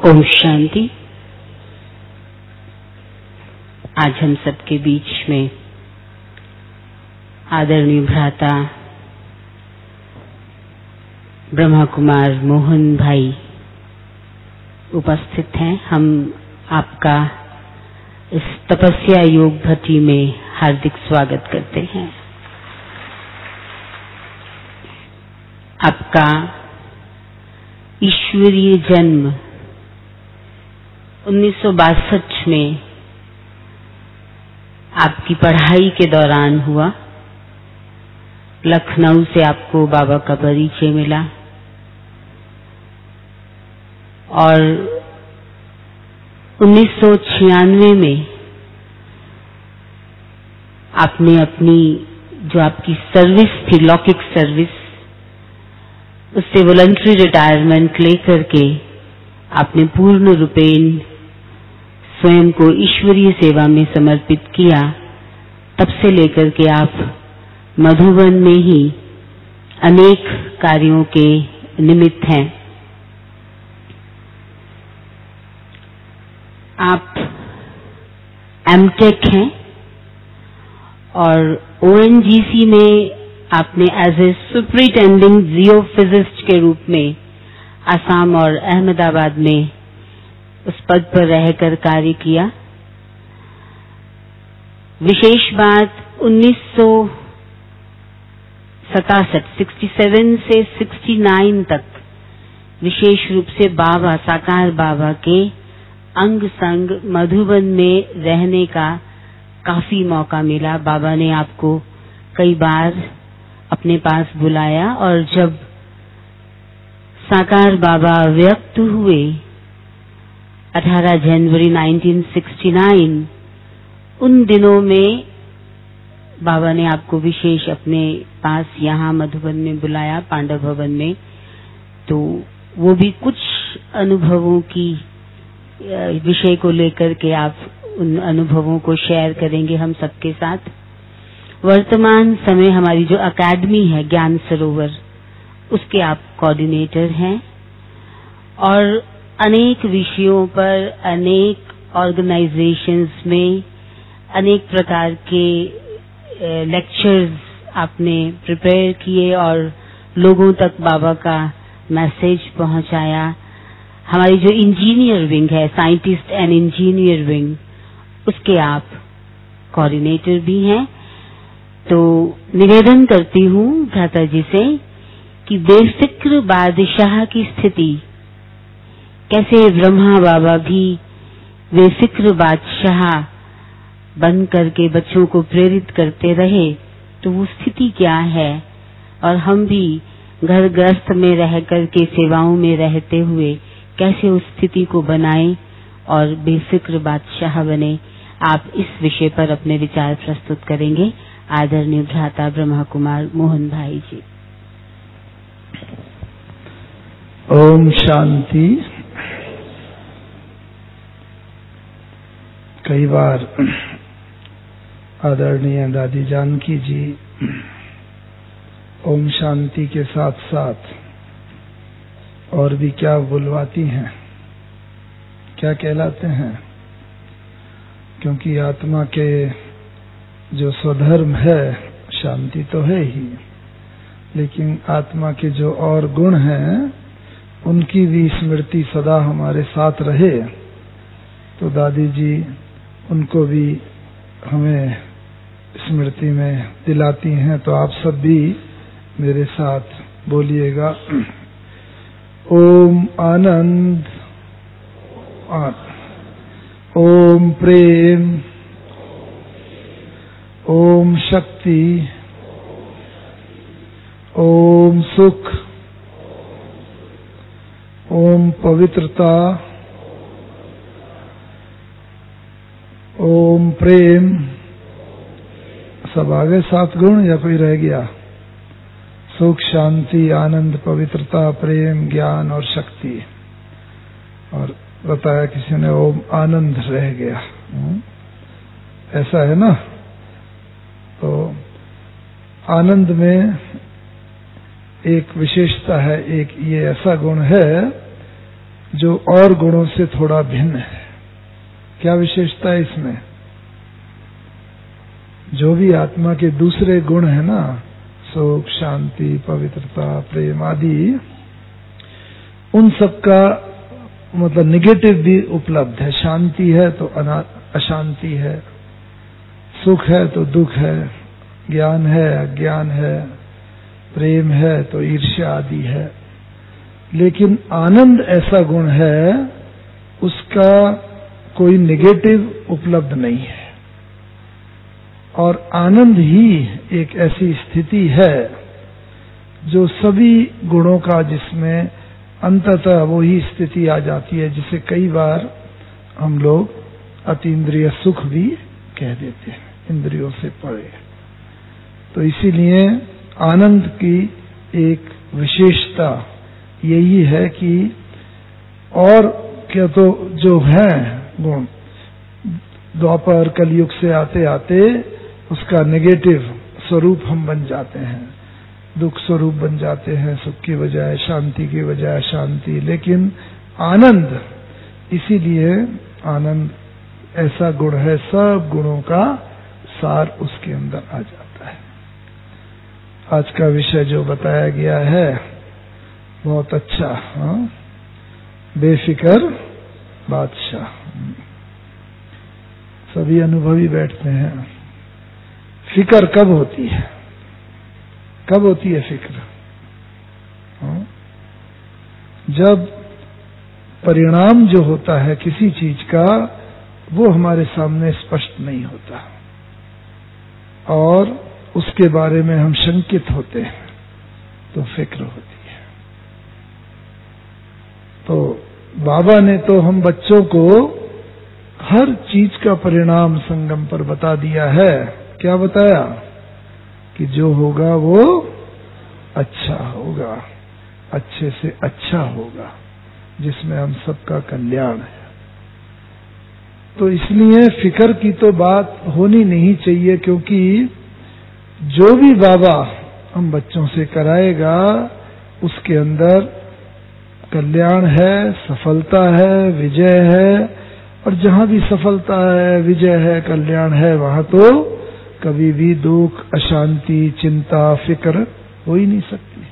ओम शांति। आज हम सबके बीच में आदरणीय भ्राता ब्रह्मा कुमार मोहन भाई उपस्थित हैं। हम आपका इस तपस्या योग भट्टी में हार्दिक स्वागत करते हैं। आपका ईश्वरीय जन्म 1962 में आपकी पढ़ाई के दौरान हुआ। लखनऊ से आपको बाबा का परिचय मिला और 1996 में आपने अपनी जो आपकी सर्विस थी, लौकिक सर्विस, उससे वॉलंटरी रिटायरमेंट लेकर के आपने पूर्ण रूपेण स्वयं को ईश्वरीय सेवा में समर्पित किया। तब से लेकर के आप मधुबन में ही अनेक कार्यों के निमित्त हैं। आप एमटेक हैं और ओएनजीसी में आपने एज ए सुपरिटेंडिंग जियोफिजिस्ट के रूप में असम और अहमदाबाद में उस पद पर रहकर कार्य किया। विशेष बात 67 से 69 तक विशेष रूप से बाबा साकार बाबा के अंग संग मधुबन में रहने का काफी मौका मिला। बाबा ने आपको कई बार अपने पास बुलाया और जब साकार बाबा व्यक्त हुए 18 जनवरी 1969, उन दिनों में बाबा ने आपको विशेष अपने पास यहाँ मधुबन में बुलाया, पांडव भवन में। तो वो भी कुछ अनुभवों की विषय को लेकर के आप उन अनुभवों को शेयर करेंगे हम सबके साथ। वर्तमान समय हमारी जो अकेडमी है ज्ञान सरोवर, उसके आप कोऑर्डिनेटर हैं और अनेक विषयों पर, अनेक ऑर्गेनाइजेशंस में अनेक प्रकार के लेक्चर्स आपने प्रिपेयर किए और लोगों तक बाबा का मैसेज पहुंचाया। हमारी जो इंजीनियर विंग है, साइंटिस्ट एंड इंजीनियर विंग, उसके आप कोऑर्डिनेटर भी हैं। तो निवेदन करती हूँ भ्राता जी से कि बेफिक्र बादशाह की स्थिति, कैसे ब्रह्मा बाबा भी बेफिक्र बादशाह बन करके बच्चों को प्रेरित करते रहे, तो वो स्थिति क्या है और हम भी घर गृहस्थ में रह करके सेवाओं में रहते हुए कैसे उस स्थिति को बनाएं और बेफिक्र बादशाह बने। आप इस विषय पर अपने विचार प्रस्तुत करेंगे। आदरणीय भ्राता ब्रह्मा कुमार मोहन भाई जी। ओम शांति। कई बार आदरणीय दादी जानकी जी ओम शांति के साथ साथ और भी क्या बुलवाती हैं, क्या कहलाते हैं, क्योंकि आत्मा के जो स्वधर्म है शांति तो है ही, लेकिन आत्मा के जो और गुण हैं उनकी भी स्मृति सदा हमारे साथ रहे। तो दादी जी उनको भी हमें स्मृति में दिलाती हैं। तो आप सब भी मेरे साथ बोलिएगा, ओम आनंद, ओम प्रेम, ओम शक्ति, ओम सुख, ओम पवित्रता, ओम प्रेम। सब आ गए 7 गुण या कोई रह गया? सुख, शांति, आनंद, पवित्रता, प्रेम, ज्ञान और शक्ति। और बताया किसी ने ओम आनंद रह गया। ऐसा है ना? तो आनंद में एक विशेषता है, एक ये ऐसा गुण है जो और गुणों से थोड़ा भिन्न है। क्या विशेषता है इसमें? जो भी आत्मा के दूसरे गुण है ना, सुख, शांति, पवित्रता, प्रेम आदि, उन सब का मतलब निगेटिव भी उपलब्ध है। शांति है तो अशांति है, सुख है तो दुख है, ज्ञान है अज्ञान है, प्रेम है तो ईर्ष्या आदि है। लेकिन आनंद ऐसा गुण है उसका कोई नेगेटिव उपलब्ध नहीं है। और आनंद ही एक ऐसी स्थिति है जो सभी गुणों का, जिसमें अंततः वो ही स्थिति आ जाती है जिसे कई बार हम लोग अतीन्द्रिय सुख भी कह देते हैं, इंद्रियों से परे। तो इसीलिए आनंद की एक विशेषता यही है कि और क्या तो जो है गुण द्वापर कलयुग से आते आते उसका नेगेटिव स्वरूप हम बन जाते हैं, दुख स्वरूप बन जाते हैं, सुख की बजाय शांति की बजाय अशांति। लेकिन आनंद, इसीलिए आनंद ऐसा गुण है, सब गुणों का सार उसके अंदर आ जाता है। आज का विषय जो बताया गया है बहुत अच्छा, हाँ, बेफिक्र बादशाह। सभी अनुभवी बैठते हैं। फिक्र कब होती है? कब होती है फिक्र? हाँ? जब परिणाम जो होता है किसी चीज का वो हमारे सामने स्पष्ट नहीं होता और उसके बारे में हम शंकित होते हैं तो फिक्र होती है। तो बाबा ने तो हम बच्चों को हर चीज का परिणाम संगम पर बता दिया है। क्या बताया? कि जो होगा वो अच्छा होगा, अच्छे से अच्छा होगा, जिसमें हम सबका कल्याण है। तो इसलिए फिक्र की तो बात होनी नहीं चाहिए, क्योंकि जो भी बाबा हम बच्चों से कराएगा उसके अंदर कल्याण है, सफलता है, विजय है। और जहां भी सफलता है, विजय है, कल्याण है, वहां तो कभी भी दुख, अशांति, चिंता, फिक्र हो ही नहीं सकती।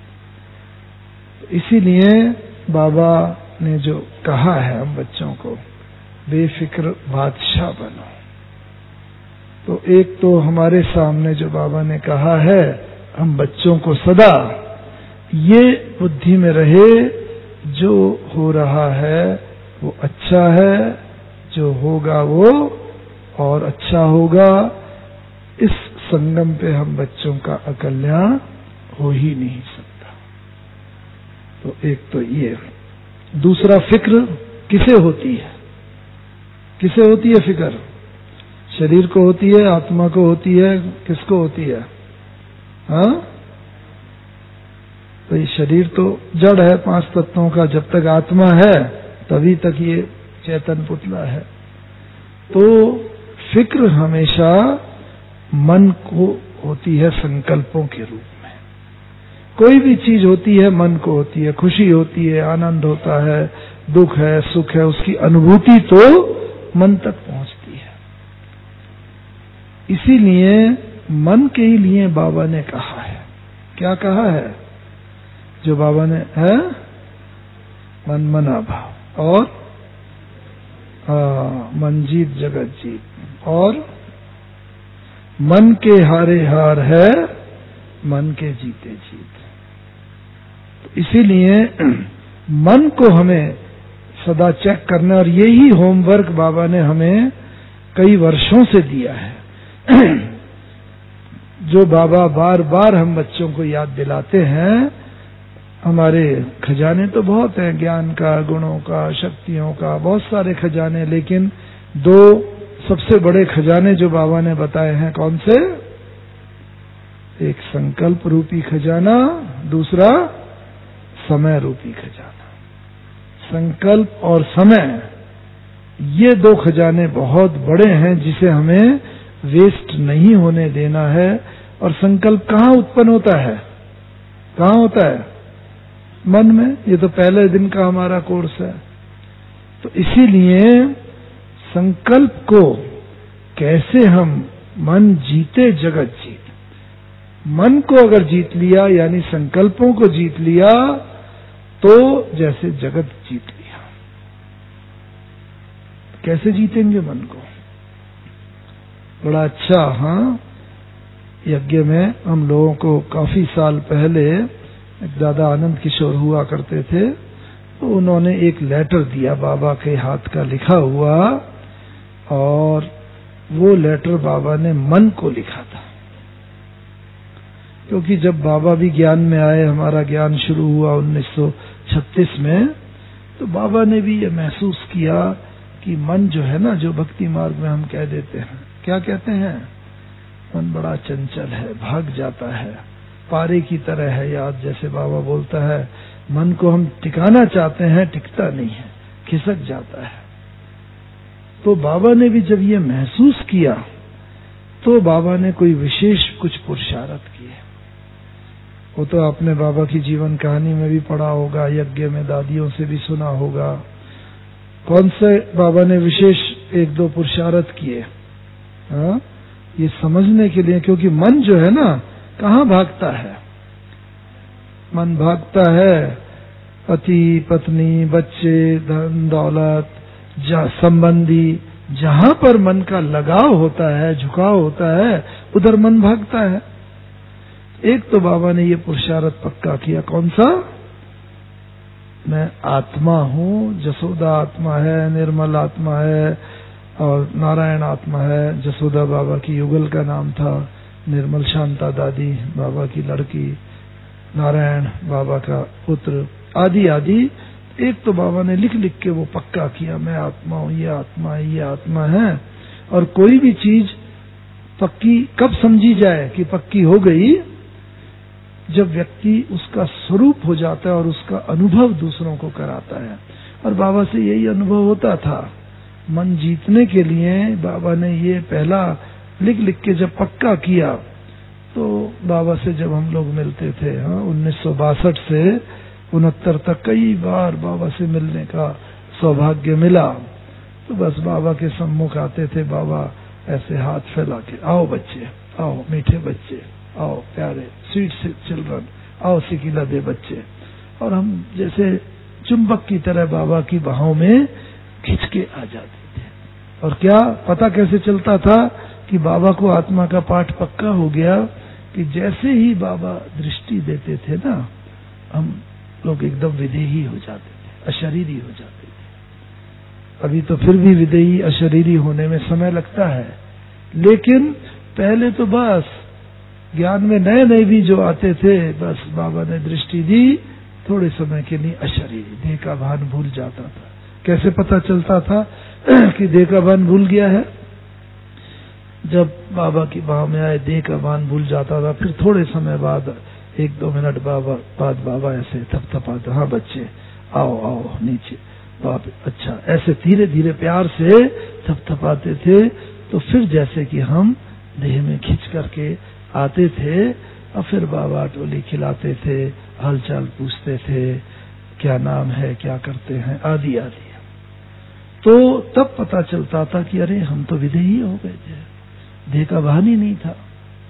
इसीलिए बाबा ने जो कहा है हम बच्चों को, बेफिक्र बादशाह बनो। तो एक तो हमारे सामने जो बाबा ने कहा है, हम बच्चों को सदा ये बुद्धि में रहे, जो हो रहा है वो अच्छा है, जो होगा वो और अच्छा होगा। इस संगम पे हम बच्चों का अकल्याण हो ही नहीं सकता। तो एक तो ये। दूसरा, फिक्र किसे होती है? किसे होती है फिक्र? शरीर को होती है, आत्मा को होती है, किसको होती है? हाँ? तो ये शरीर तो जड़ है 5 तत्वों का। जब तक आत्मा है तभी तक ये चेतन पुतला है। तो फिक्र हमेशा मन को होती है संकल्पों के रूप में। कोई भी चीज होती है मन को होती है। खुशी होती है, आनंद होता है, दुख है, सुख है, उसकी अनुभूति तो मन तक पहुंचती है। इसीलिए मन के ही लिए बाबा ने कहा है। क्या कहा है? जो बाबा ने है, मन मना भाव और मन जीत जगत जीत, और मन के हारे हार है, मन के जीते जीत। तो इसीलिए मन को हमें सदा चेक करना, और यही होमवर्क बाबा ने हमें कई वर्षों से दिया है। जो बाबा बार बार हम बच्चों को याद दिलाते हैं। हमारे खजाने तो बहुत हैं, ज्ञान का, गुणों का, शक्तियों का, बहुत सारे खजाने। लेकिन 2 सबसे बड़े खजाने जो बाबा ने बताए हैं, कौन से? एक संकल्प रूपी खजाना, दूसरा समय रूपी खजाना। संकल्प और समय, ये 2 खजाने बहुत बड़े हैं जिसे हमें वेस्ट नहीं होने देना है। और संकल्प कहाँ उत्पन्न होता है? कहाँ होता है? मन में। ये तो पहले दिन का हमारा कोर्स है। तो इसीलिए संकल्प को कैसे हम मन जीते जगत जीत, मन को अगर जीत लिया यानी संकल्पों को जीत लिया तो जैसे जगत जीत लिया। कैसे जीतेंगे मन को? बड़ा अच्छा, हाँ, यज्ञ में हम लोगों को काफी साल पहले एक दादा आनंद किशोर हुआ करते थे, तो उन्होंने एक लेटर दिया बाबा के हाथ का लिखा हुआ, और वो लेटर बाबा ने मन को लिखा था। क्योंकि जब बाबा भी ज्ञान में आए, हमारा ज्ञान शुरू हुआ 1936 में, तो बाबा ने भी ये महसूस किया कि मन जो है ना, जो भक्ति मार्ग में हम कह देते हैं, क्या कहते हैं, मन बड़ा चंचल है, भाग जाता है, पारे की तरह है याद, जैसे बाबा बोलता है, मन को हम टिकाना चाहते हैं, टिकता नहीं है, खिसक जाता है। तो बाबा ने भी जब ये महसूस किया तो बाबा ने कोई विशेष कुछ पुरुषार्थ किए। वो तो आपने बाबा की जीवन कहानी में भी पढ़ा होगा, यज्ञ में दादियों से भी सुना होगा। कौन से बाबा ने विशेष एक दो पुरुषार्थ किए, हाँ, ये समझने के लिए, क्योंकि मन जो है ना, कहाँ भागता है? मन भागता है पति पत्नी बच्चे धन दौलत संबंधी, जहां पर मन का लगाव होता है, झुकाव होता है, उधर मन भागता है। एक तो बाबा ने ये पुरुषार्थ पक्का किया, कौन सा? मैं आत्मा हूँ, जसोदा आत्मा है, निर्मल आत्मा है और नारायण आत्मा है। जसोदा बाबा की युगल का नाम था, निर्मल शांता दादी बाबा की लड़की, नारायण बाबा का पुत्र, आदि आदि। एक तो बाबा ने लिख लिख के वो पक्का किया, मैं आत्मा हूँ, ये आत्मा है, ये आत्मा है। और कोई भी चीज पक्की कब समझी जाए कि पक्की हो गई? जब व्यक्ति उसका स्वरूप हो जाता है और उसका अनुभव दूसरों को कराता है। और बाबा से यही अनुभव होता था। मन जीतने के लिए बाबा ने ये पहला लिख लिख के जब पक्का किया, तो बाबा से जब हम लोग मिलते थे, हाँ, 1962 से 69 तक कई बार बाबा से मिलने का सौभाग्य मिला। तो बस बाबा के सम्मुख आते थे, बाबा ऐसे हाथ फैला के, आओ बच्चे, आओ मीठे बच्चे, आओ प्यारे स्वीट चिल्ड्रन, आओ सिकिला दे बच्चे। और हम जैसे चुंबक की तरह बाबा की बाहों में खिंच के आ जाते थे। और क्या पता कैसे चलता था कि बाबा को आत्मा का पाठ पक्का हो गया, कि जैसे ही बाबा दृष्टि देते थे ना, हम लोग एकदम विदेही हो जाते थे, अशरीरी हो जाते थे। अभी तो फिर भी विदेही अशरीरी होने में समय लगता है, लेकिन पहले तो बस ज्ञान में नए नए भी जो आते थे, बस बाबा ने दृष्टि दी, थोड़े समय के लिए अशरीरी, देह का भान भूल जाता था। कैसे पता चलता था कि देह का भान भूल गया है? जब बाबा की बाह में आए, देह का भान भूल जाता था। फिर थोड़े समय बाद, 1-2 मिनट बाद बाबा ऐसे थपथपाते, हाँ बच्चे आओ आओ नीचे, बाप अच्छा, ऐसे धीरे धीरे प्यार से थपथपाते थे। तो फिर जैसे कि हम देह में खिंच करके आते थे, और फिर बाबा टोली खिलाते थे, हालचाल पूछते थे, क्या नाम है, क्या करते हैं, आदि आदि। तो तब पता चलता था कि अरे हम तो विदेही हो गए थे, देह का भान ही नहीं था।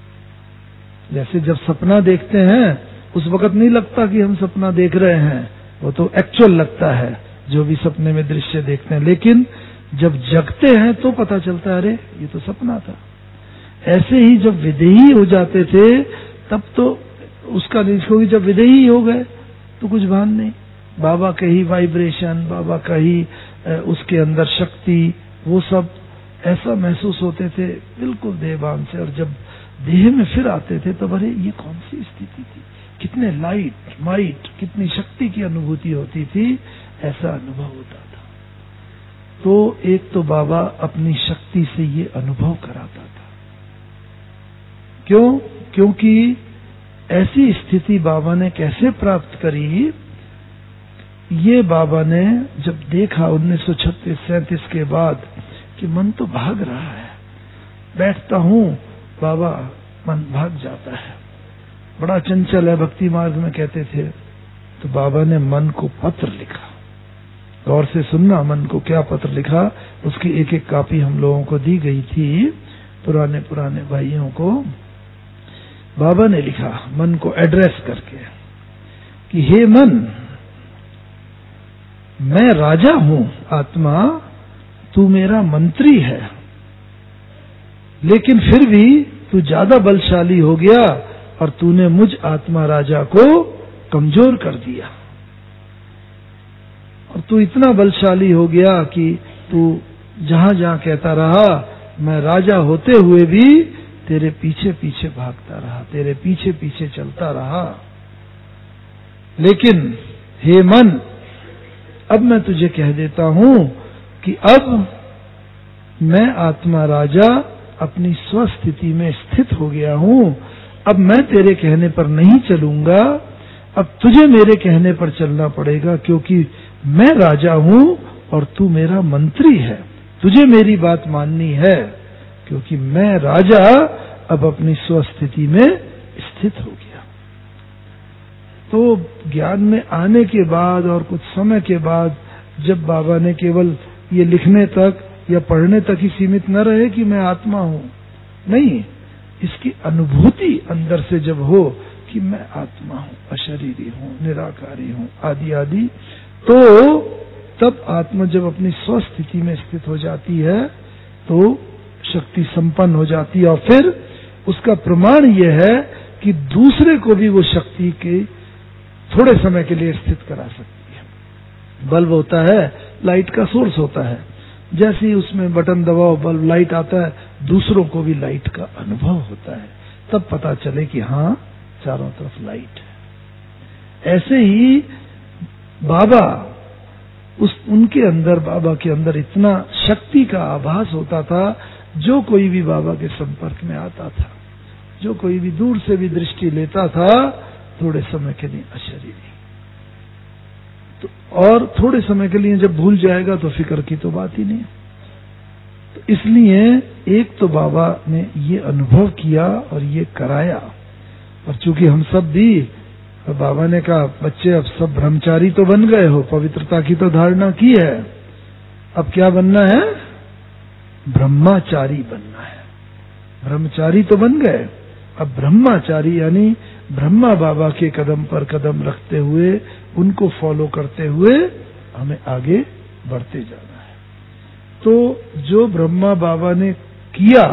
जैसे जब सपना देखते हैं, उस वक्त नहीं लगता कि हम सपना देख रहे हैं, वो तो एक्चुअल लगता है जो भी सपने में दृश्य देखते हैं। लेकिन जब जगते हैं तो पता चलता है अरे ये तो सपना था। ऐसे ही जब विदेही हो जाते थे तब तो उसका नहीं, जब विदेही हो गए तो कुछ भान नहीं, बाबा के ही वाइब्रेशन, बाबा का ही उसके अंदर शक्ति, वो सब ऐसा महसूस होते थे बिल्कुल देहभान से। और जब देह में फिर आते थे तब अरे ये कौन सी स्थिति थी, कितने लाइट माइट, कितनी शक्ति की अनुभूति होती थी, ऐसा अनुभव होता था। तो एक तो बाबा अपनी शक्ति से ये अनुभव कराता था। क्यों? क्योंकि ऐसी स्थिति बाबा ने कैसे प्राप्त करी? ये बाबा ने जब देखा 1936-37 के बाद कि मन तो भाग रहा है, बैठता हूं बाबा मन भाग जाता है, बड़ा चंचल है, भक्ति मार्ग में कहते थे। तो बाबा ने मन को पत्र लिखा। गौर से सुनना, मन को क्या पत्र लिखा। उसकी एक एक कॉपी हम लोगों को दी गई थी, पुराने भाइयों को। बाबा ने लिखा मन को एड्रेस करके कि हे मन, मैं राजा हूं आत्मा, तू मेरा मंत्री है, लेकिन फिर भी तू ज्यादा बलशाली हो गया और तूने मुझ आत्मा राजा को कमजोर कर दिया। और तू इतना बलशाली हो गया कि तू जहां जहां कहता रहा, मैं राजा होते हुए भी तेरे पीछे पीछे भागता रहा, तेरे पीछे पीछे चलता रहा। लेकिन हे मन, अब मैं तुझे कह देता हूं कि अब मैं आत्मा राजा अपनी स्वस्थिति में स्थित हो गया हूं। अब मैं तेरे कहने पर नहीं चलूंगा, अब तुझे मेरे कहने पर चलना पड़ेगा, क्योंकि मैं राजा हूं और तू मेरा मंत्री है। तुझे मेरी बात माननी है, क्योंकि मैं राजा अब अपनी स्वस्थिति में स्थित हो गया। तो ज्ञान में आने के बाद और कुछ समय के बाद, जब बाबा ने केवल ये लिखने तक या पढ़ने तक ही सीमित न रहे कि मैं आत्मा हूं, नहीं, इसकी अनुभूति अंदर से जब हो कि मैं आत्मा हूं, अशरीरी हूं, निराकारी हूं, आदि आदि, तो तब आत्मा जब अपनी स्वस्थिति में स्थित हो जाती है तो शक्ति संपन्न हो जाती है। और फिर उसका प्रमाण यह है कि दूसरे को भी वो शक्ति के थोड़े समय के लिए स्थित करा सकती है। बल्ब होता है, लाइट का सोर्स होता है, जैसे ही उसमें बटन दबाओ बल्ब लाइट आता है, दूसरों को भी लाइट का अनुभव होता है, तब पता चले कि हाँ, चारों तरफ लाइट है। ऐसे ही बाबा, उनके अंदर, बाबा के अंदर इतना शक्ति का आभास होता था, जो कोई भी बाबा के संपर्क में आता था, जो कोई भी दूर से भी दृष्टि लेता था, थोड़े समय के लिए अशरीरी, तो और थोड़े समय के लिए जब भूल जाएगा तो फिक्र की तो बात ही नहीं। तो इसलिए एक तो बाबा ने ये अनुभव किया और ये कराया। और चूंकि हम सब भी, बाबा ने कहा, बच्चे अब सब ब्रह्मचारी तो बन गए हो, पवित्रता की तो धारणा की है, अब क्या बनना है? ब्रह्मचारी बनना है। ब्रह्मचारी तो बन गए, अब ब्रह्मचारी यानी ब्रह्मा बाबा के कदम पर कदम रखते हुए, उनको फॉलो करते हुए हमें आगे बढ़ते जाना है। तो जो ब्रह्मा बाबा ने किया,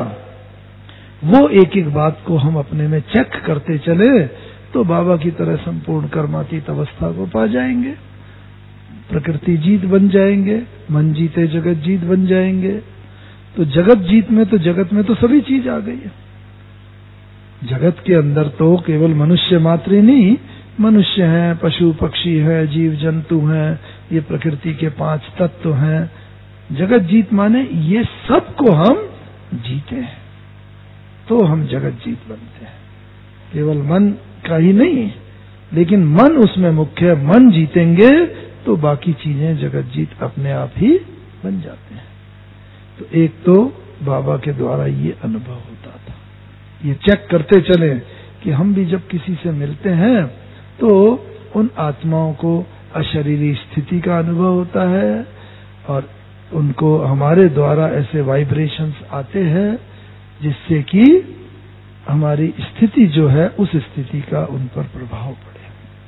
वो एक एक बात को हम अपने में चेक करते चले तो बाबा की तरह संपूर्ण कर्मातीत अवस्था को पा जाएंगे, प्रकृति जीत बन जाएंगे, मन जीते जगत जीत बन जाएंगे। तो जगत जीत में, तो जगत में तो सभी चीज आ गई है। जगत के अंदर तो केवल मनुष्य मात्र ही नहीं, मनुष्य हैं, पशु पक्षी है, जीव जंतु हैं, ये प्रकृति के 5 तत्व हैं। जगत जीत माने ये सब को हम जीते हैं, तो हम जगत जीत बनते हैं। केवल मन का ही नहीं, लेकिन मन उसमें मुख्य है। मन जीतेंगे तो बाकी चीजें जगत जीत अपने आप ही बन जाते हैं। तो एक तो बाबा के द्वारा ये अनुभव होता था, ये चेक करते चले कि हम भी जब किसी से मिलते हैं तो उन आत्माओं को अशरीरी स्थिति का अनुभव होता है और उनको हमारे द्वारा ऐसे वाइब्रेशंस आते हैं जिससे कि हमारी स्थिति जो है, उस स्थिति का उन पर प्रभाव पड़े।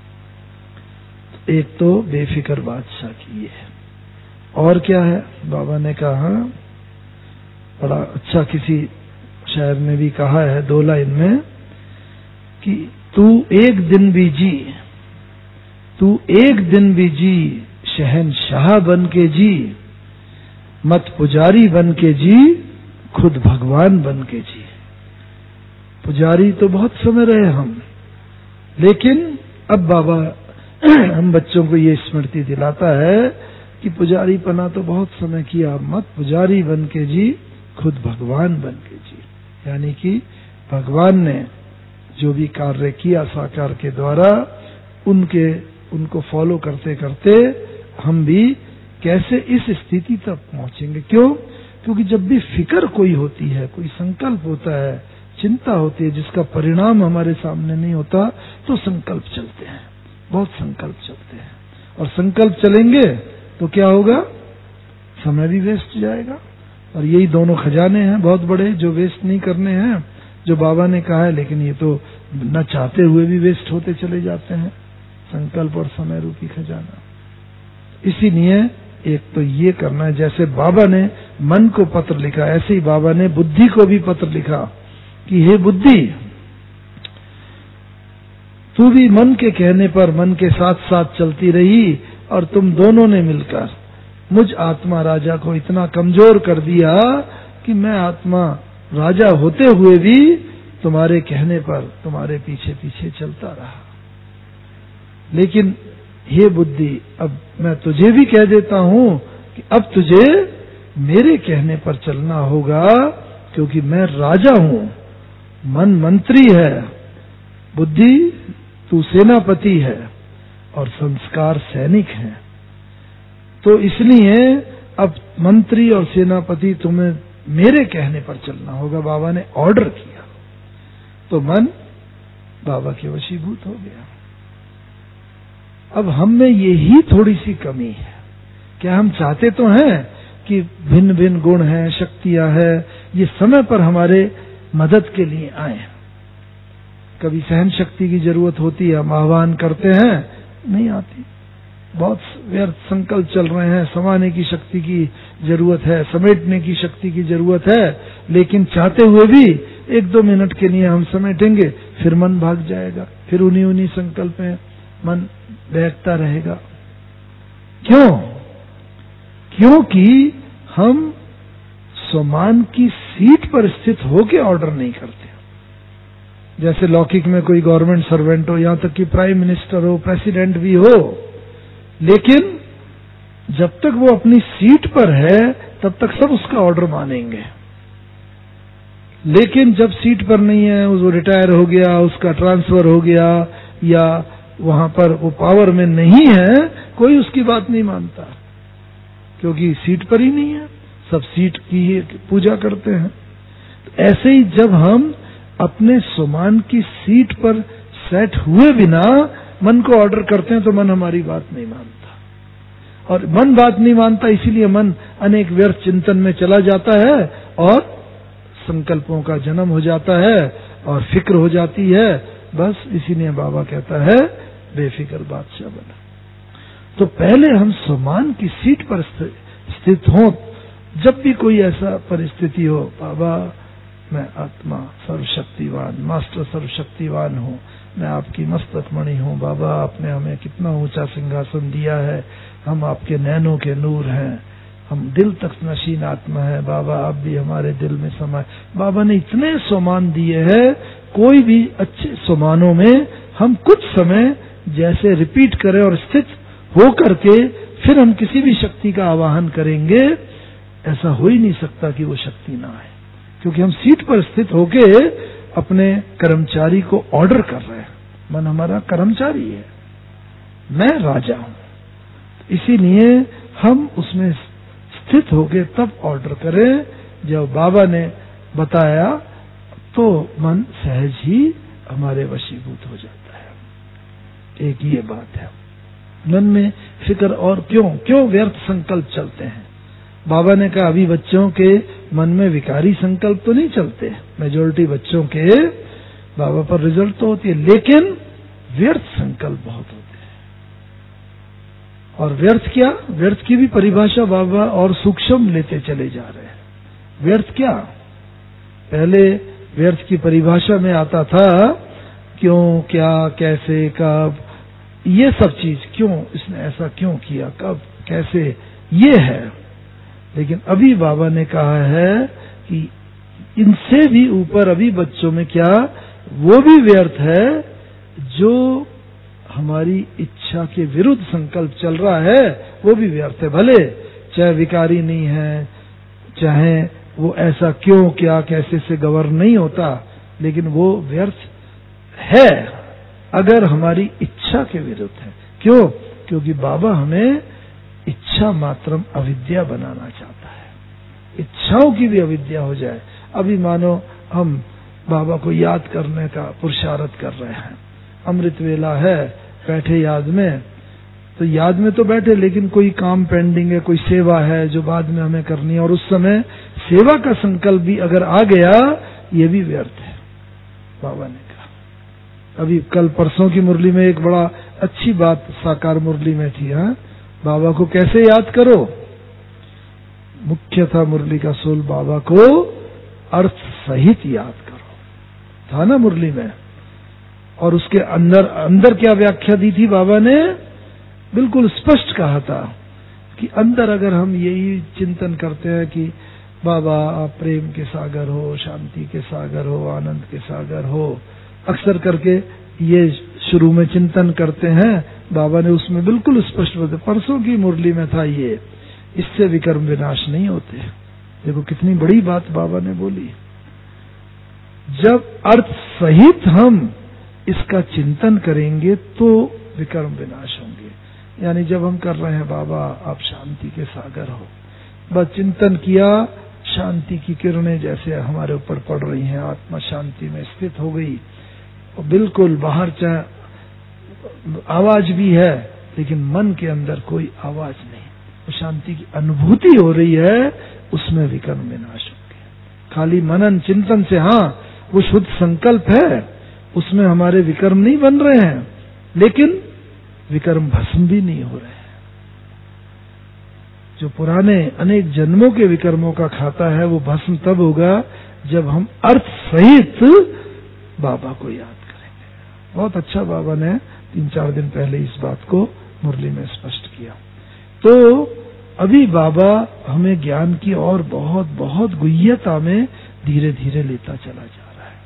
तो एक तो बेफिक्र बादशाह की ये है। और क्या है? बाबा ने कहा, बड़ा अच्छा किसी शायर ने भी कहा है 2 लाइन में कि तू एक दिन भी जी, तू एक दिन भी जी, शहंशाह बन के जी, मत पुजारी बन के जी, खुद भगवान बन के जी। पुजारी तो बहुत समय रहे हम, लेकिन अब बाबा हम बच्चों को ये स्मृति दिलाता है कि पुजारी पना तो बहुत समय किया, मत पुजारी बन के जी, खुद भगवान बन के जी। यानी कि भगवान ने जो भी कार्य किया साकार के द्वारा, उनको फॉलो करते करते हम भी कैसे इस स्थिति तक पहुंचेंगे। क्यों? क्योंकि जब भी फिक्र कोई होती है, कोई संकल्प होता है, चिंता होती है, जिसका परिणाम हमारे सामने नहीं होता, तो संकल्प चलते हैं। बहुत संकल्प चलते हैं, और संकल्प चलेंगे तो क्या होगा, समय भी वेस्ट जाएगा। और यही दोनों खजाने हैं बहुत बड़े जो वेस्ट नहीं करने हैं, जो बाबा ने कहा है, लेकिन ये तो न चाहते हुए भी वेस्ट होते चले जाते हैं, संकल्प और समय रूपी खजाना। इसीलिए एक तो ये करना है, जैसे बाबा ने मन को पत्र लिखा, ऐसे ही बाबा ने बुद्धि को भी पत्र लिखा कि हे बुद्धि, तू भी मन के कहने पर मन के साथ साथ चलती रही, और तुम दोनों ने मिलकर मुझ आत्मा राजा को इतना कमजोर कर दिया कि मैं आत्मा राजा होते हुए भी तुम्हारे कहने पर तुम्हारे पीछे पीछे चलता रहा। लेकिन हे बुद्धि, अब मैं तुझे भी कह देता हूं कि अब तुझे मेरे कहने पर चलना होगा, क्योंकि मैं राजा हूं, मन मंत्री है, बुद्धि तू सेनापति है और संस्कार सैनिक है। तो इसलिए अब मंत्री और सेनापति तुम्हें मेरे कहने पर चलना होगा। बाबा ने ऑर्डर किया तो मन बाबा के वशीभूत हो गया। अब हम में यही थोड़ी सी कमी है, क्या हम चाहते तो हैं कि भिन्न भिन्न गुण हैं, शक्तियां हैं, ये समय पर हमारे मदद के लिए आए। कभी सहन शक्ति की जरूरत होती है, हम आह्वान करते हैं, नहीं आती। बहुत व्यर्थ संकल्प चल रहे हैं, समाने की शक्ति की जरूरत है, समेटने की शक्ति की जरूरत है, लेकिन चाहते हुए भी 1-2 मिनट के लिए हम समेटेंगे, फिर मन भाग जाएगा, फिर उन्हीं संकल्प में मन बहकता रहेगा। क्यों? क्योंकि हम स्वमान की सीट पर स्थित होकर ऑर्डर नहीं करते। जैसे लौकिक में कोई गवर्नमेंट सर्वेंट हो, यहां तक कि प्राइम मिनिस्टर हो, प्रेसिडेंट भी हो, लेकिन जब तक वो अपनी सीट पर है तब तक सब उसका ऑर्डर मानेंगे। लेकिन जब सीट पर नहीं है, वो रिटायर हो गया, उसका ट्रांसफर हो गया, या वहां पर वो पावर में नहीं है, कोई उसकी बात नहीं मानता, क्योंकि सीट पर ही नहीं है, सब सीट की ही पूजा करते हैं। तो ऐसे ही जब हम अपने स्वमान की सीट पर सेट हुए बिना मन को ऑर्डर करते हैं तो मन हमारी बात नहीं मानता, और मन बात नहीं मानता, इसीलिए मन अनेक व्यर्थ चिंतन में चला जाता है और संकल्पों का जन्म हो जाता है और फिक्र हो जाती है। बस इसीलिए बाबा कहता है बेफिक्र बादशाह बना। तो पहले हम स्वमान की सीट पर स्थित हों। जब भी कोई ऐसा परिस्थिति हो, बाबा मैं आत्मा सर्वशक्तिवान, मास्टर सर्वशक्तिवान हूँ, मैं आपकी मस्तक मणि हूँ, बाबा आपने हमें कितना ऊंचा सिंहासन दिया है, हम आपके नैनों के नूर हैं, हम दिल तक नशीन आत्मा है, बाबा आप भी हमारे दिल में समाये। बाबा ने इतने सोमान दिए हैं, कोई भी अच्छे सोमानों में हम कुछ समय जैसे रिपीट करें और स्थित हो करके फिर हम किसी भी शक्ति का आवाहन करेंगे, ऐसा हो ही नहीं सकता कि वो शक्ति ना आए, क्योंकि हम सीट पर स्थित होके अपने कर्मचारी को ऑर्डर कर रहे हैं। मन हमारा कर्मचारी है, मैं राजा हूं, इसीलिए हम उसमें स्थित होके तब ऑर्डर करें। जब बाबा ने बताया तो मन सहज ही हमारे वशीभूत हो जाता है। एक ये बात है, मन में फिक्र और क्यों व्यर्थ संकल्प चलते हैं। बाबा ने कहा अभी बच्चों के मन में विकारी संकल्प तो नहीं चलते, मेजॉरिटी बच्चों के बाबा पर रिजल्ट तो होती है, लेकिन व्यर्थ संकल्प बहुत होते हैं। और व्यर्थ क्या, व्यर्थ की भी परिभाषा बाबा और सूक्ष्म लेते चले जा रहे हैं। व्यर्थ क्या, पहले व्यर्थ की परिभाषा में आता था क्यों, क्या, कैसे, कब, ये सब चीज, क्यों इसने ऐसा क्यों किया, कब, कैसे, ये है। लेकिन अभी बाबा ने कहा है कि इनसे भी ऊपर अभी बच्चों में क्या, वो भी व्यर्थ है जो हमारी इच्छा के विरुद्ध संकल्प चल रहा है, वो भी व्यर्थ है। भले चाहे विकारी नहीं है, चाहे वो ऐसा क्यों, क्या, कैसे से गवर्न नहीं होता, लेकिन वो व्यर्थ है अगर हमारी इच्छा के विरुद्ध है। क्यों? क्योंकि बाबा हमें इच्छा मात्रम अविद्या बनाना चाहता है, इच्छाओं की भी अविद्या हो जाए। अभी मानो हम बाबा को याद करने का पुरुषार्थ कर रहे हैं, अमृत वेला है, बैठे याद में, तो याद में तो बैठे लेकिन कोई काम पेंडिंग है, कोई सेवा है जो बाद में हमें करनी है, और उस समय सेवा का संकल्प भी अगर आ गया, ये भी व्यर्थ है। बाबा ने कहा, अभी कल परसों की मुरली में एक बड़ा अच्छी बात साकार मुरली में थी। हाँ, बाबा को कैसे याद करो, मुख्य था मुरली का सोल, बाबा को अर्थ सहित याद करो, था ना मुरली में। और उसके अंदर क्या व्याख्या दी थी बाबा ने, बिल्कुल स्पष्ट कहा था कि अंदर अगर हम यही चिंतन करते हैं कि बाबा आप प्रेम के सागर हो, शांति के सागर हो, आनंद के सागर हो, अक्सर करके ये शुरू में चिंतन करते हैं, बाबा ने उसमें बिल्कुल स्पष्ट बताया, परसों की मुरली में था ये, इससे विकर्म विनाश नहीं होते। देखो कितनी बड़ी बात बाबा ने बोली। जब अर्थ सहित हम इसका चिंतन करेंगे तो विकर्म विनाश होंगे। यानी जब हम कर रहे हैं बाबा आप शांति के सागर हो, बस चिंतन किया, शांति की किरणें जैसे हमारे ऊपर पड़ रही हैं, आत्मा शांति में स्थित हो गई, और बिल्कुल बाहर चाहे आवाज भी है लेकिन मन के अंदर कोई आवाज नहीं, वो शांति की अनुभूति हो रही है, उसमें विकर्म विनाश होंगे। खाली मनन चिंतन से हाँ वो शुद्ध संकल्प है, उसमें हमारे विकर्म नहीं बन रहे हैं, लेकिन विकर्म भस्म भी नहीं हो रहे हैं। जो पुराने अनेक जन्मों के विकर्मों का खाता है वो भस्म तब होगा जब हम अर्थ सहित बाबा को याद करेंगे। बहुत अच्छा बाबा ने 3-4 दिन पहले इस बात को मुरली में स्पष्ट किया। तो अभी बाबा हमें ज्ञान की और बहुत बहुत गुह्यता में धीरे धीरे लेता चला जा रहा है।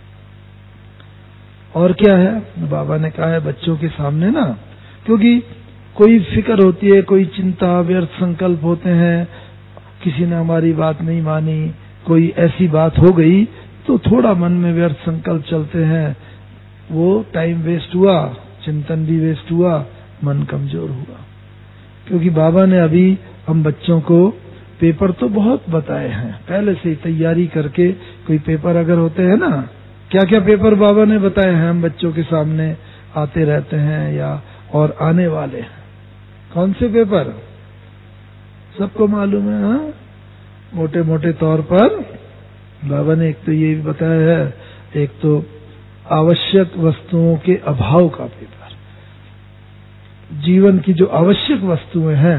और क्या है, बाबा ने कहा है बच्चों के सामने ना, क्योंकि कोई फिक्र होती है, कोई चिंता, व्यर्थ संकल्प होते हैं, किसी ने हमारी बात नहीं मानी, कोई ऐसी बात हो गई तो थोड़ा मन में व्यर्थ संकल्प चलते हैं, वो टाइम वेस्ट हुआ, चिंतन भी वेस्ट हुआ, मन कमजोर हुआ। क्योंकि बाबा ने अभी हम बच्चों को पेपर तो बहुत बताए हैं, पहले से ही तैयारी करके, कोई पेपर अगर होते हैं ना, क्या क्या पेपर बाबा ने बताए हैं हम बच्चों के सामने आते रहते हैं या और आने वाले हैं। कौन से पेपर सबको मालूम है? हाँ, मोटे मोटे तौर पर बाबा ने एक तो ये भी बताया है, एक तो आवश्यक वस्तुओं के अभाव का पेपर, जीवन की जो आवश्यक वस्तुएं हैं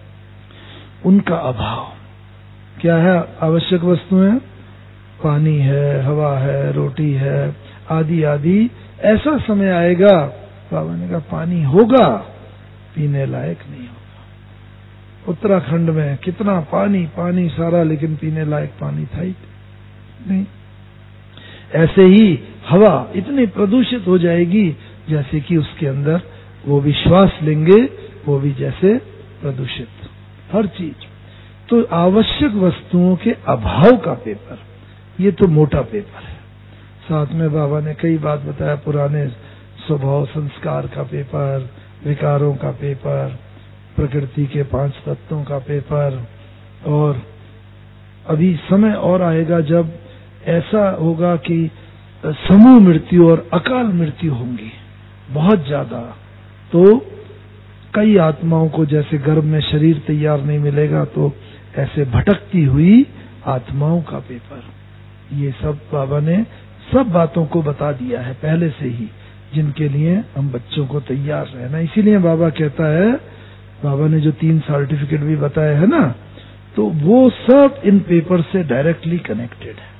उनका अभाव। क्या है आवश्यक वस्तुएं? पानी है, हवा है, रोटी है, आदि आदि। ऐसा समय आएगा, बाबा ने कहा पानी होगा, पीने लायक नहीं होगा। उत्तराखंड में कितना पानी पानी सारा, लेकिन पीने लायक पानी था ही नहीं। ऐसे ही हवा इतनी प्रदूषित हो जाएगी जैसे कि उसके अंदर वो भी श्वास लेंगे वो भी जैसे प्रदूषित, हर चीज। तो आवश्यक वस्तुओं के अभाव का पेपर, ये तो मोटा पेपर है। साथ में बाबा ने कई बात बताया, पुराने स्वभाव संस्कार का पेपर, विकारों का पेपर, प्रकृति के 5 तत्वों का पेपर, और अभी समय और आएगा जब ऐसा होगा कि समूह मृत्यु और अकाल मृत्यु होंगी बहुत ज्यादा। तो कई आत्माओं को जैसे गर्भ में शरीर तैयार नहीं मिलेगा, तो ऐसे भटकती हुई आत्माओं का पेपर, ये सब बाबा ने सब बातों को बता दिया है पहले से ही, जिनके लिए हम बच्चों को तैयार रहना। इसीलिए बाबा कहता है, बाबा ने जो 3 सर्टिफिकेट भी बताए हैं ना, तो वो सब इन पेपर से डायरेक्टली कनेक्टेड है।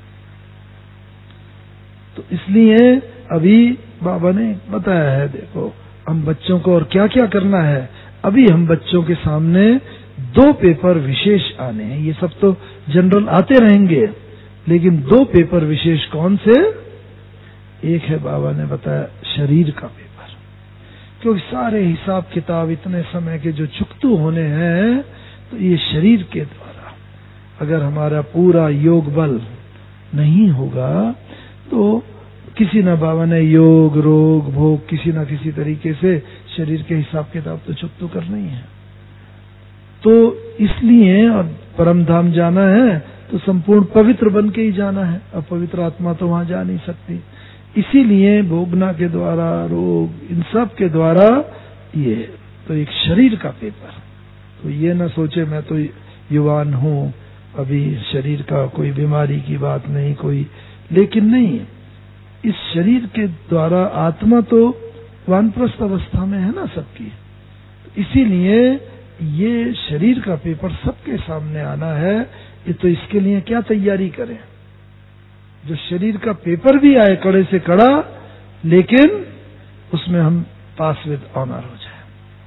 तो इसलिए अभी बाबा ने बताया है, देखो हम बच्चों को और क्या क्या करना है। अभी हम बच्चों के सामने 2 पेपर विशेष आने हैं, ये सब तो जनरल आते रहेंगे, लेकिन 2 पेपर विशेष कौन से? एक है बाबा ने बताया शरीर का पेपर, क्योंकि सारे हिसाब किताब इतने समय के जो चुकतू होने हैं, तो ये शरीर के द्वारा अगर हमारा पूरा योग बल नहीं होगा तो किसी न बाबा ने योग रोग भोग किसी न किसी तरीके से शरीर के हिसाब किताब तो चुकतू करना ही है। तो इसलिए और परम धाम जाना है तो संपूर्ण पवित्र बन के ही जाना है, अपवित्र आत्मा तो वहां जा नहीं सकती। इसीलिए भोगना के द्वारा, रोग, इन सब के द्वारा ये तो एक शरीर का पेपर। तो ये ना सोचे मैं तो युवान हूँ, अभी शरीर का कोई बीमारी की बात नहीं कोई, लेकिन नहीं, इस शरीर के द्वारा आत्मा तो वानप्रस्थ अवस्था में है ना सबकी। इसीलिए ये शरीर का पेपर सबके सामने आना है। ये तो इसके लिए क्या तैयारी करें, जो शरीर का पेपर भी आए कड़े से कड़ा, लेकिन उसमें हम पास विद ऑनर हो जाए।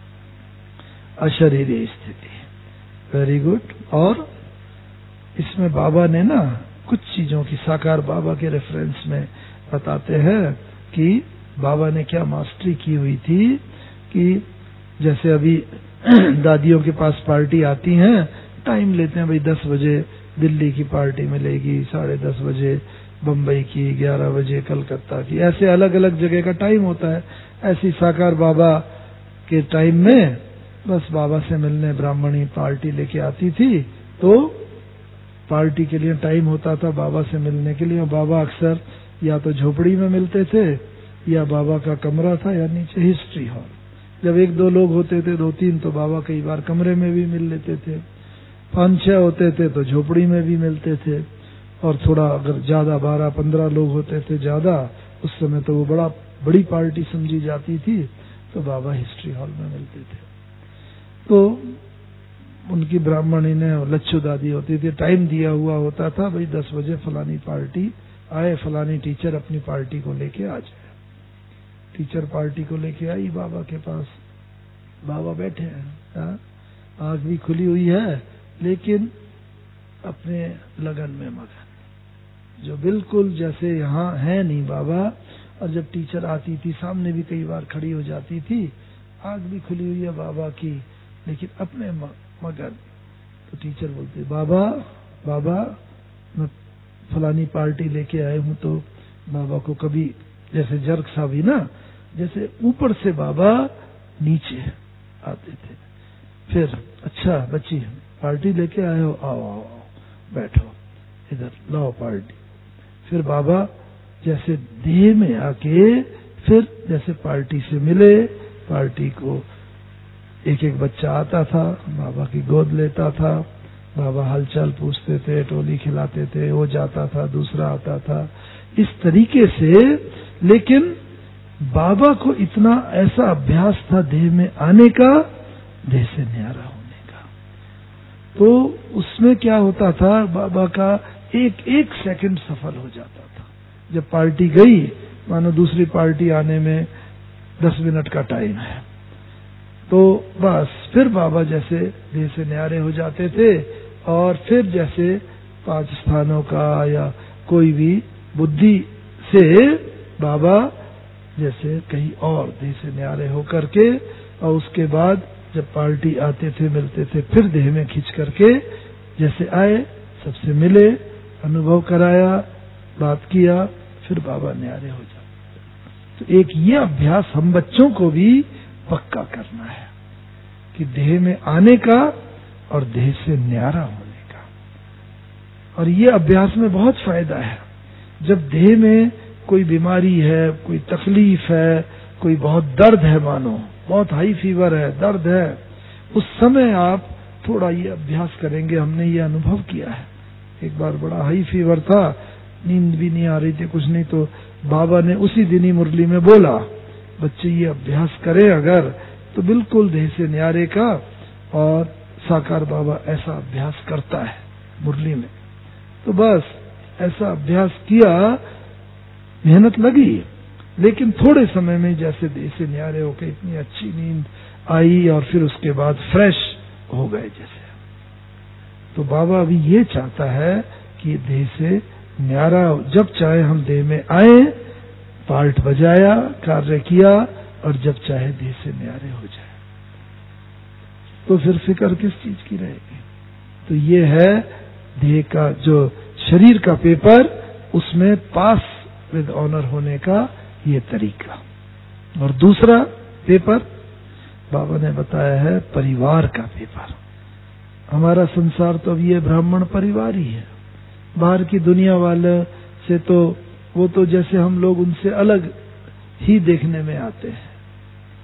अशरीरी स्थिति, वेरी गुड। और इसमें बाबा ने ना कुछ चीजों की, साकार बाबा के रेफरेंस में बताते हैं कि बाबा ने क्या मास्टरी की हुई थी कि जैसे अभी दादियों के पास पार्टी आती हैं, टाइम लेते हैं, भाई 10 बजे दिल्ली की पार्टी मिलेगी, 10:30 बजे बम्बई की, 11 बजे कलकत्ता की, ऐसे अलग अलग जगह का टाइम होता है। ऐसी साकार बाबा के टाइम में बस बाबा से मिलने ब्राह्मणी पार्टी लेके आती थी, तो पार्टी के लिए टाइम होता था बाबा से मिलने के लिए। बाबा अक्सर या तो झोपड़ी में मिलते थे, या बाबा का कमरा था, या नीचे हिस्ट्री हॉल। जब 1-2 लोग होते थे, 2-3, तो बाबा कई बार कमरे में भी मिल लेते थे। 5-6 होते थे तो झोपड़ी में भी मिलते थे। और थोड़ा अगर ज्यादा 12-15 लोग होते थे ज्यादा, उस समय तो वो बड़ी पार्टी समझी जाती थी, तो बाबा हिस्ट्री हॉल में मिलते थे। तो उनकी ब्राह्मणी ने, लच्छू दादी होती थी, टाइम दिया हुआ होता था, भाई 10 बजे फलानी पार्टी आए, फलानी टीचर अपनी पार्टी को लेके आ जाए। टीचर पार्टी को लेके आई बाबा के पास, बाबा बैठे हैं, आंख भी खुली हुई है, लेकिन अपने लगन में मगन, जो बिल्कुल जैसे यहाँ है नहीं बाबा। और जब टीचर आती थी, सामने भी कई बार खड़ी हो जाती थी, आंख भी खुली हुई है बाबा की, लेकिन अपने मगन। तो टीचर बोलते, बाबा बाबा मैं फलानी पार्टी लेके आए हूं। तो बाबा को कभी जैसे जर्क सा भी ना, जैसे ऊपर से बाबा नीचे आते थे। फिर अच्छा बच्ची पार्टी लेके आए हो, आओ आओ आओ, बैठो इधर, लाओ पार्टी। फिर बाबा जैसे देह में आके, फिर जैसे पार्टी से मिले, पार्टी को एक एक बच्चा आता था, बाबा की गोद लेता था, बाबा हालचाल पूछते थे, टोली खिलाते थे, वो जाता था, दूसरा आता था, इस तरीके से। लेकिन बाबा को इतना ऐसा अभ्यास था देह में आने का, देह से न्यारा होने का। तो उसमें क्या होता था, बाबा का एक एक सेकंड सफल हो जाता था। जब पार्टी गई, मानो दूसरी पार्टी आने में 10 मिनट का टाइम है, तो बस फिर बाबा जैसे देह से न्यारे हो जाते थे। और फिर जैसे 5 स्थानों का या कोई भी बुद्धि से बाबा जैसे कहीं और देह से न्यारे होकर के, और उसके बाद जब पार्टी आते थे मिलते थे, फिर देह में खींच करके जैसे आए, सबसे मिले, अनुभव कराया, बात किया, फिर बाबा न्यारे हो जाते। तो एक ये अभ्यास हम बच्चों को भी पक्का करना है कि देह में आने का और देह से न्यारा होने का। और ये अभ्यास में बहुत फायदा है। जब देह में कोई बीमारी है, कोई तकलीफ है, कोई बहुत दर्द है, मानो बहुत हाई फीवर है, दर्द है, उस समय आप थोड़ा ये अभ्यास करेंगे। हमने ये अनुभव किया है, एक बार बड़ा हाई फीवर था, नींद भी नहीं आ रही थी, कुछ नहीं, तो बाबा ने उसी दिन ही मुरली में बोला, बच्चे ये अभ्यास करें अगर, तो बिल्कुल देह से न्यारे का। और साकार बाबा ऐसा अभ्यास करता है मुरली में। तो बस ऐसा अभ्यास किया, मेहनत लगी, लेकिन थोड़े समय में जैसे देह से न्यारे होकर इतनी अच्छी नींद आई, और फिर उसके बाद फ्रेश हो गए जैसे। तो बाबा अभी ये चाहता है कि देह से न्यारा, जब चाहे हम देह में आए, पार्ट बजाया, कार्य किया, और जब चाहे देह से न्यारे हो जाए। तो फिर फिक्र किस चीज की रहेगी। तो ये है देह का जो शरीर का पेपर, उसमें पास विद ऑनर होने का ये तरीका। और दूसरा पेपर बाबा ने बताया है परिवार का पेपर। हमारा संसार तो अब ये ब्राह्मण परिवार ही है। बाहर की दुनिया वाले से तो वो तो जैसे हम लोग उनसे अलग ही देखने में आते हैं।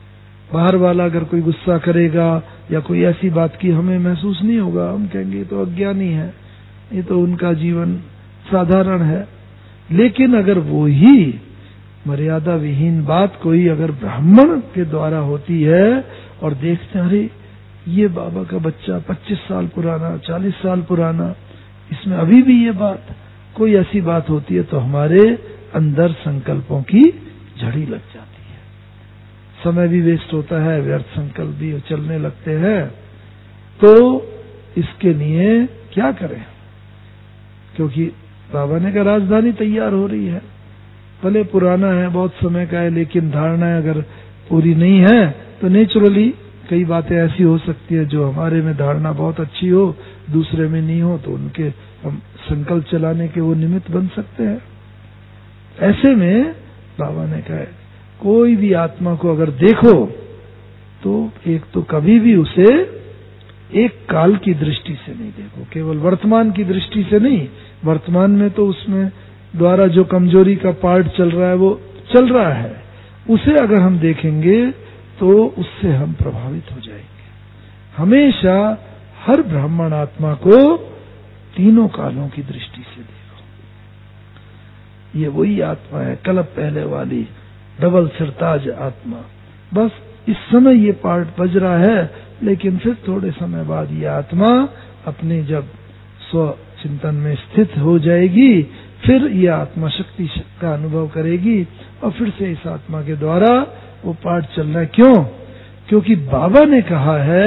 बाहर वाला अगर कोई गुस्सा करेगा या कोई ऐसी बात की हमें महसूस नहीं होगा, हम कहेंगे ये तो अज्ञानी है, ये तो उनका जीवन साधारण है। लेकिन अगर वो ही मर्यादा विहीन बात कोई अगर ब्राह्मण के द्वारा होती है और देखते हैं अरे ये बाबा का बच्चा 25 साल पुराना, 40 साल पुराना, इसमें अभी भी ये बात, कोई ऐसी बात होती है तो हमारे अंदर संकल्पों की झड़ी लग जाती है, समय भी वेस्ट होता है, व्यर्थ संकल्प भी चलने लगते हैं। तो इसके लिए क्या करें? क्योंकि बाबा ने कहा राजधानी तैयार हो रही है, भले पुराना है, बहुत समय का है, लेकिन धारणाएं अगर पूरी नहीं है तो नेचुरली कई बातें ऐसी हो सकती है जो हमारे में धारणा बहुत अच्छी हो, दूसरे में नहीं हो, तो उनके हम संकल्प चलाने के वो निमित्त बन सकते हैं। ऐसे में बाबा ने कहा कोई भी आत्मा को अगर देखो तो एक तो कभी भी उसे एक काल की दृष्टि से नहीं देखो, केवल वर्तमान की दृष्टि से नहीं। वर्तमान में तो उसमें द्वारा जो कमजोरी का पार्ट चल रहा है वो चल रहा है, उसे अगर हम देखेंगे तो उससे हम प्रभावित हो जाएंगे। हमेशा हर ब्राह्मण आत्मा को तीनों कालों की दृष्टि से देखो। ये वही आत्मा है कल्प पहले वाली डबल सिरताज आत्मा। बस इस समय ये पार्ट बज रहा है, लेकिन फिर थोड़े समय बाद ये आत्मा अपने जब स्व चिंतन में स्थित हो जाएगी, फिर ये आत्मा शक्ति का अनुभव करेगी और फिर से इस आत्मा के द्वारा वो पाठ चलना है। क्यों? क्योंकि बाबा ने कहा है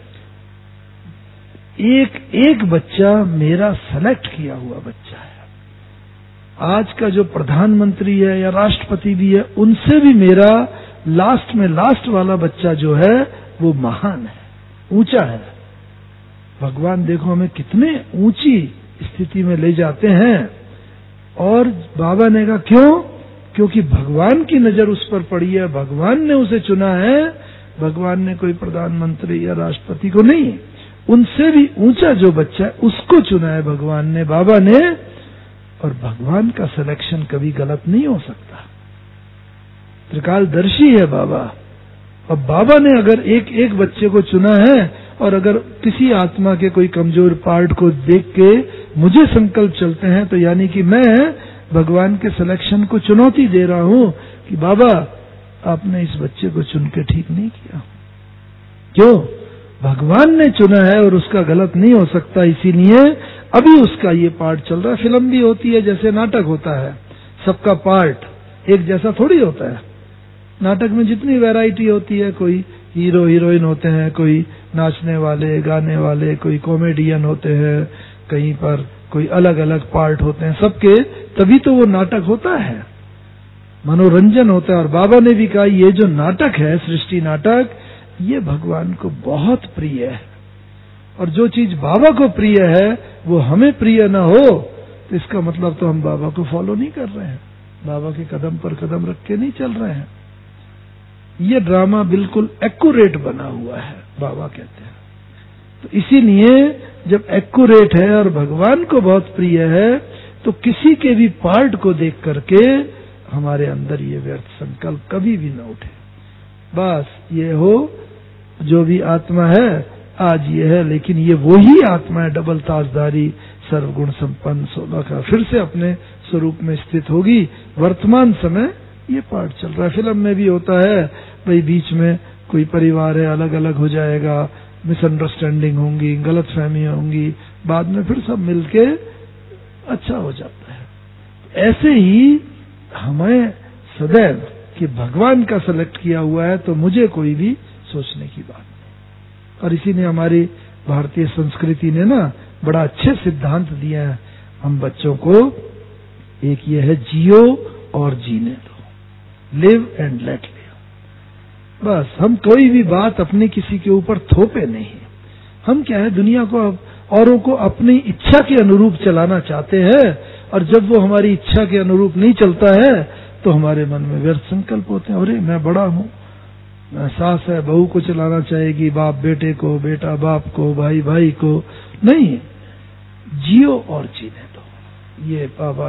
एक एक बच्चा मेरा सेलेक्ट किया हुआ बच्चा है। आज का जो प्रधानमंत्री है या राष्ट्रपति भी है, उनसे भी मेरा लास्ट में लास्ट वाला बच्चा जो है वो महान है, ऊंचा है। भगवान देखो हमें कितने ऊंची स्थिति में ले जाते हैं। और बाबा ने कहा क्यों? क्योंकि भगवान की नजर उस पर पड़ी है, भगवान ने उसे चुना है। भगवान ने कोई प्रधानमंत्री या राष्ट्रपति को नहीं, उनसे भी ऊंचा जो बच्चा है उसको चुना है भगवान ने, बाबा ने। और भगवान का सिलेक्शन कभी गलत नहीं हो सकता, त्रिकालदर्शी है बाबा। अब बाबा ने अगर एक एक बच्चे को चुना है और अगर किसी आत्मा के कोई कमजोर पार्ट को देख के मुझे संकल्प चलते हैं, तो यानी कि मैं भगवान के सिलेक्शन को चुनौती दे रहा हूं कि बाबा आपने इस बच्चे को चुन के ठीक नहीं किया। क्यों? भगवान ने चुना है और उसका गलत नहीं हो सकता, इसीलिए अभी उसका ये पार्ट चल रहा है। फिल्म भी होती है, जैसे नाटक होता है, सबका पार्ट एक जैसा थोड़ी होता है। नाटक में जितनी वैरायटी होती है, कोई हीरो हीरोइन होते हैं, कोई नाचने वाले गाने वाले, कोई कॉमेडियन होते हैं, कहीं पर कोई अलग अलग पार्ट होते हैं सबके, तभी तो वो नाटक होता है, मनोरंजन होता है। और बाबा ने भी कहा ये जो नाटक है, सृष्टि नाटक, ये भगवान को बहुत प्रिय है। और जो चीज बाबा को प्रिय है वो हमें प्रिय न हो, तो इसका मतलब तो हम बाबा को फॉलो नहीं कर रहे हैं, बाबा के कदम पर कदम रख के नहीं चल रहे हैं। ये ड्रामा बिल्कुल एक्यूरेट बना हुआ है, बाबा कहते हैं। तो इसीलिए जब एक्यूरेट है और भगवान को बहुत प्रिय है, तो किसी के भी पार्ट को देख करके हमारे अंदर ये व्यर्थ संकल्प कभी भी न उठे। बस ये हो जो भी आत्मा है आज ये है, लेकिन ये वही आत्मा है डबल ताजदारी सर्वगुण संपन्न 16 का, फिर से अपने स्वरूप में स्थित होगी। वर्तमान समय ये पार्ट चल रहा है। फिल्म में भी होता है भाई, बीच में कोई परिवार है अलग अलग हो जाएगा, मिसअंडरस्टैंडिंग होंगी, गलतफहमियां होंगी, बाद में फिर सब मिलके अच्छा हो जाता है। ऐसे ही हमें सदैव कि भगवान का सेलेक्ट किया हुआ है, तो मुझे कोई भी सोचने की बात नहीं। और इसी ने हमारी भारतीय संस्कृति ने ना बड़ा अच्छे सिद्धांत दिए हैं हम बच्चों को। एक ये है जियो और जीने दो, लिव एंड लेट लिव। बस हम कोई भी बात अपनी किसी के ऊपर थोपे नहीं। हम क्या है, दुनिया को औरों को अपनी इच्छा के अनुरूप चलाना चाहते हैं, और जब वो हमारी इच्छा के अनुरूप नहीं चलता है तो हमारे मन में व्यर्थ संकल्प होते हैं। अरे मैं बड़ा हूं, सास है बहू को चलाना चाहेगी, बाप बेटे को, बेटा बाप को, भाई भाई को। नहीं, जियो और जीने दो, ये बाबा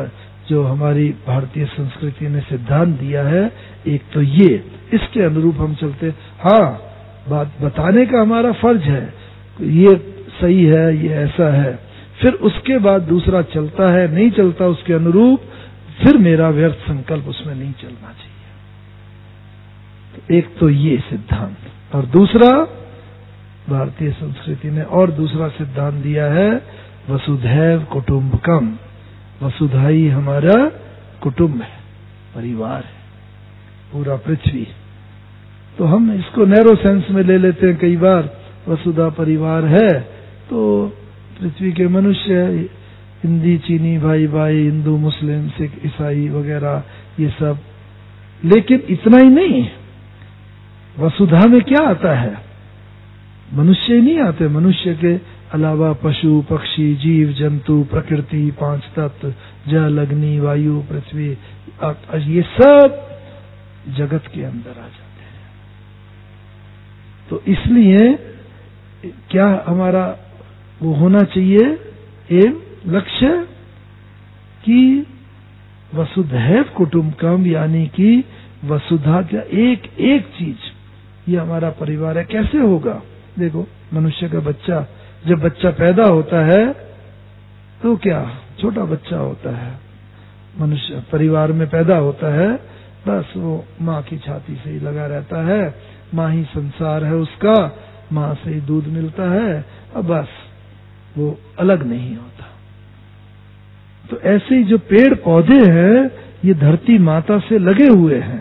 जो हमारी भारतीय संस्कृति ने सिद्धांत दिया है, एक तो ये, इसके अनुरूप हम चलते। हाँ, बात बताने का हमारा फर्ज है, ये सही है, ये ऐसा है, फिर उसके बाद दूसरा चलता है नहीं चलता उसके अनुरूप, फिर मेरा व्यर्थ संकल्प उसमें नहीं चलना चाहिए। तो एक तो ये सिद्धांत, और दूसरा भारतीय संस्कृति ने और दूसरा सिद्धांत दिया है, वसुधैव कुटुंबकम। वसुधा ही हमारा कुटुंब है, परिवार है, पूरा पृथ्वी। तो हम इसको नैरो सेंस में ले लेते हैं कई बार, वसुधा परिवार है तो पृथ्वी के मनुष्य, हिंदी चीनी भाई भाई, हिंदू मुस्लिम सिख ईसाई वगैरह ये सब। लेकिन इतना ही नहीं, वसुधा में क्या आता है, मनुष्य ही नहीं आते, मनुष्य के अलावा पशु पक्षी जीव जंतु प्रकृति 5 तत्व जल अग्नि वायु पृथ्वी, ये सब जगत के अंदर आ जाते हैं। तो इसलिए क्या हमारा वो होना चाहिए एम लक्ष्य कि वसुधैव कुटुंबकम, यानी कि वसुधा का एक एक चीज ये हमारा परिवार है। कैसे होगा? देखो, मनुष्य का बच्चा, जब बच्चा पैदा होता है तो क्या छोटा बच्चा होता है, मनुष्य परिवार में पैदा होता है, बस वो माँ की छाती से ही लगा रहता है, माँ ही संसार है उसका, माँ से ही दूध मिलता है, अब बस वो अलग नहीं होता। तो ऐसे ही जो पेड़ पौधे हैं ये धरती माता से लगे हुए हैं,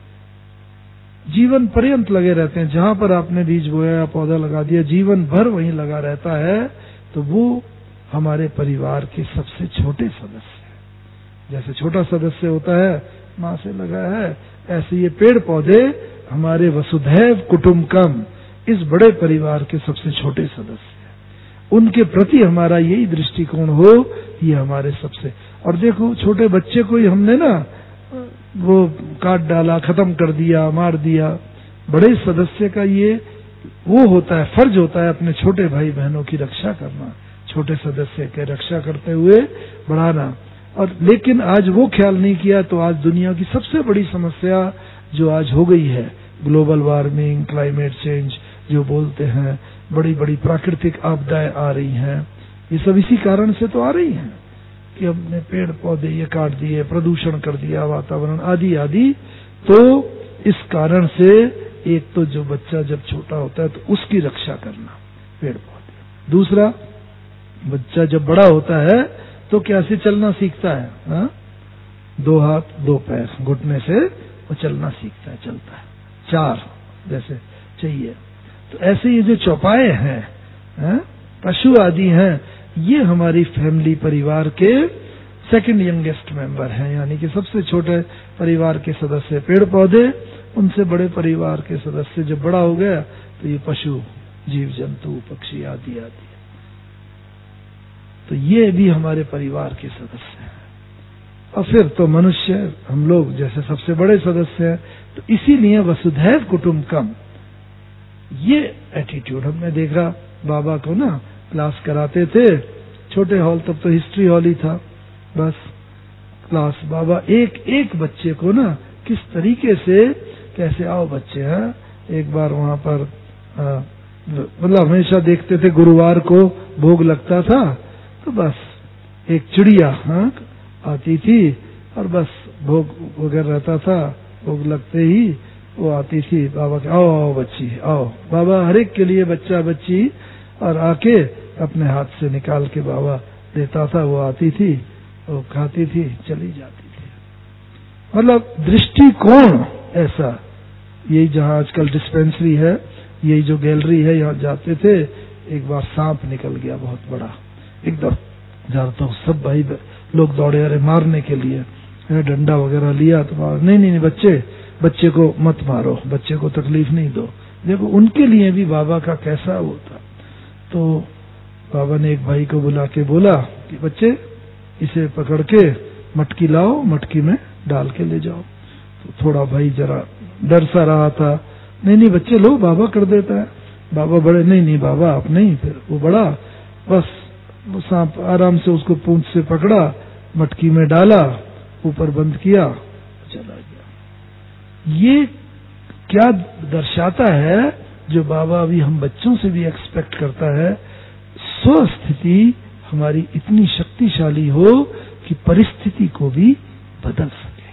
जीवन पर्यंत लगे रहते हैं। जहां पर आपने बीज बोया या पौधा लगा दिया, जीवन भर वहीं लगा रहता है। तो वो हमारे परिवार के सबसे छोटे सदस्य हैं। जैसे छोटा सदस्य होता है माँ से लगा है, ऐसे ये पेड़ पौधे हमारे वसुधैव कुटुंबकम, इस बड़े परिवार के सबसे छोटे सदस्य हैं। उनके प्रति हमारा यही दृष्टिकोण हो, ये हमारे सबसे। और देखो, छोटे बच्चे को ही हमने ना वो काट डाला, खत्म कर दिया, मार दिया। बड़े सदस्य का ये वो होता है, फर्ज होता है अपने छोटे भाई बहनों की रक्षा करना, छोटे सदस्य के रक्षा करते हुए बढ़ाना। और लेकिन आज वो ख्याल नहीं किया, तो आज दुनिया की सबसे बड़ी समस्या जो आज हो गई है, ग्लोबल वार्मिंग, क्लाइमेट चेंज जो बोलते हैं, बड़ी बड़ी प्राकृतिक आपदाएं आ रही हैं, ये सब इसी कारण से तो आ रही हैं कि हमने पेड़ पौधे ये काट दिए, प्रदूषण कर दिया वातावरण आदि आदि। तो इस कारण से एक तो जो बच्चा जब छोटा होता है तो उसकी रक्षा करना, पेड़ पौधे। दूसरा, बच्चा जब बड़ा होता है तो कैसे चलना सीखता है, हा? 2 हाथ 2 पैर, घुटने से वो चलना सीखता है, चलता है। 4 जैसे चाहिए। तो ऐसे ये जो चौपाए हैं, हा? पशु आदि हैं, ये हमारी फैमिली परिवार के सेकंड यंगेस्ट मेंबर हैं, यानी कि सबसे छोटे परिवार के सदस्य पेड़ पौधे, उनसे बड़े परिवार के सदस्य जब बड़ा हो गया तो ये पशु जीव जंतु पक्षी आदि आदि। तो ये भी हमारे परिवार के सदस्य हैं। और फिर तो मनुष्य, हम लोग जैसे सबसे बड़े सदस्य हैं। तो इसीलिए वसुधैव कुटुंबकम, ये एटीट्यूड हमने देखा। बाबा को ना क्लास कराते थे, छोटे हॉल, तब तो हिस्ट्री हॉल ही था, बस क्लास। बाबा एक एक बच्चे को ना किस तरीके से, कैसे आओ बच्चे हैं। एक बार वहां पर मतलब हमेशा देखते थे गुरुवार को भोग लगता था, तो बस एक चिड़िया आती थी और बस भोग वगैरह रहता था, भोग लगते ही वो आती थी बाबा के, आओ आओ बच्ची आओ। बाबा हर एक के लिए बच्चा बच्ची, और आके अपने हाथ से निकाल के बाबा देता था, वो आती थी, वो खाती थी, चली जाती थी। मतलब दृष्टिकोण ऐसा। यही जहाँ आजकल डिस्पेंसरी है, यही जो गैलरी है, यहाँ जाते थे, एक बार सांप निकल गया बहुत बड़ा, एकदम जाता हूँ, सब भाई लोग दौड़े अरे मारने के लिए, डंडा वगैरह लिया तो नहीं नहीं बच्चे को मत मारो, बच्चे को तकलीफ नहीं दो। देखो उनके लिए भी बाबा का कैसा वो था। तो बाबा ने एक भाई को बुला के बोला कि बच्चे इसे पकड़ के मटकी लाओ, मटकी में डाल के ले जाओ। तो थोड़ा भाई जरा डर सा रहा था, नहीं बच्चे लो, बाबा कर देता है। बाबा बड़े, नहीं बाबा आप नहीं। फिर वो बड़ा, बस वो सांप आराम से उसको पूंछ से पकड़ा, मटकी में डाला ऊपर बंद किया, चला गया। ये क्या दर्शाता है, जो बाबा अभी हम बच्चों से भी एक्सपेक्ट करता है, स्वस्थिति हमारी इतनी शक्तिशाली हो कि परिस्थिति को भी बदल सके।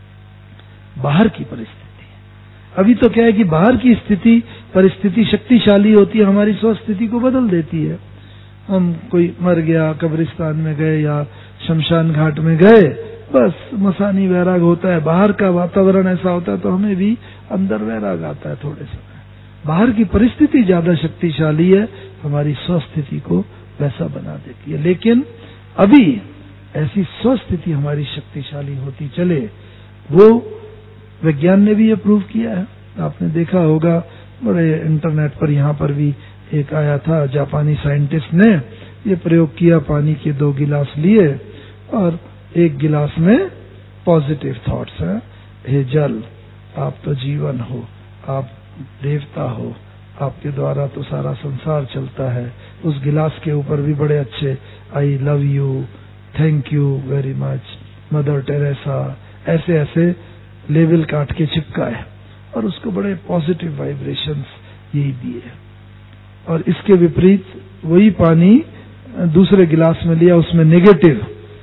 बाहर की परिस्थिति, अभी तो क्या है कि बाहर की स्थिति परिस्थिति शक्तिशाली होती है, हमारी स्वस्थिति को बदल देती है। हम कोई मर गया, कब्रिस्तान में गए या शमशान घाट में गए, बस मसानी वैराग होता है। बाहर का वातावरण ऐसा होता है तो हमें भी अंदर वैराग आता है थोड़े समय। बाहर की परिस्थिति ज्यादा शक्तिशाली है, हमारी स्वस्थिति को वैसा बना देती है। लेकिन अभी ऐसी स्वस्थिति हमारी शक्तिशाली होती चले, वो विज्ञान ने भी अप्रूव किया है। आपने देखा होगा, बड़े इंटरनेट पर यहाँ पर भी एक आया था, जापानी साइंटिस्ट ने ये प्रयोग किया। पानी के 2 गिलास लिए और एक गिलास में पॉजिटिव थॉट्स हैं, हे जल आप तो जीवन हो, आप देवता हो, आपके द्वारा तो सारा संसार चलता है। उस गिलास के ऊपर भी बड़े अच्छे I love you, thank you very much, Mother Teresa, ऐसे ऐसे लेबल काट के चिपकाए और उसको बड़े पॉजिटिव वाइब्रेशंस यही दिए। और इसके विपरीत वही पानी दूसरे गिलास में लिया, उसमें नेगेटिव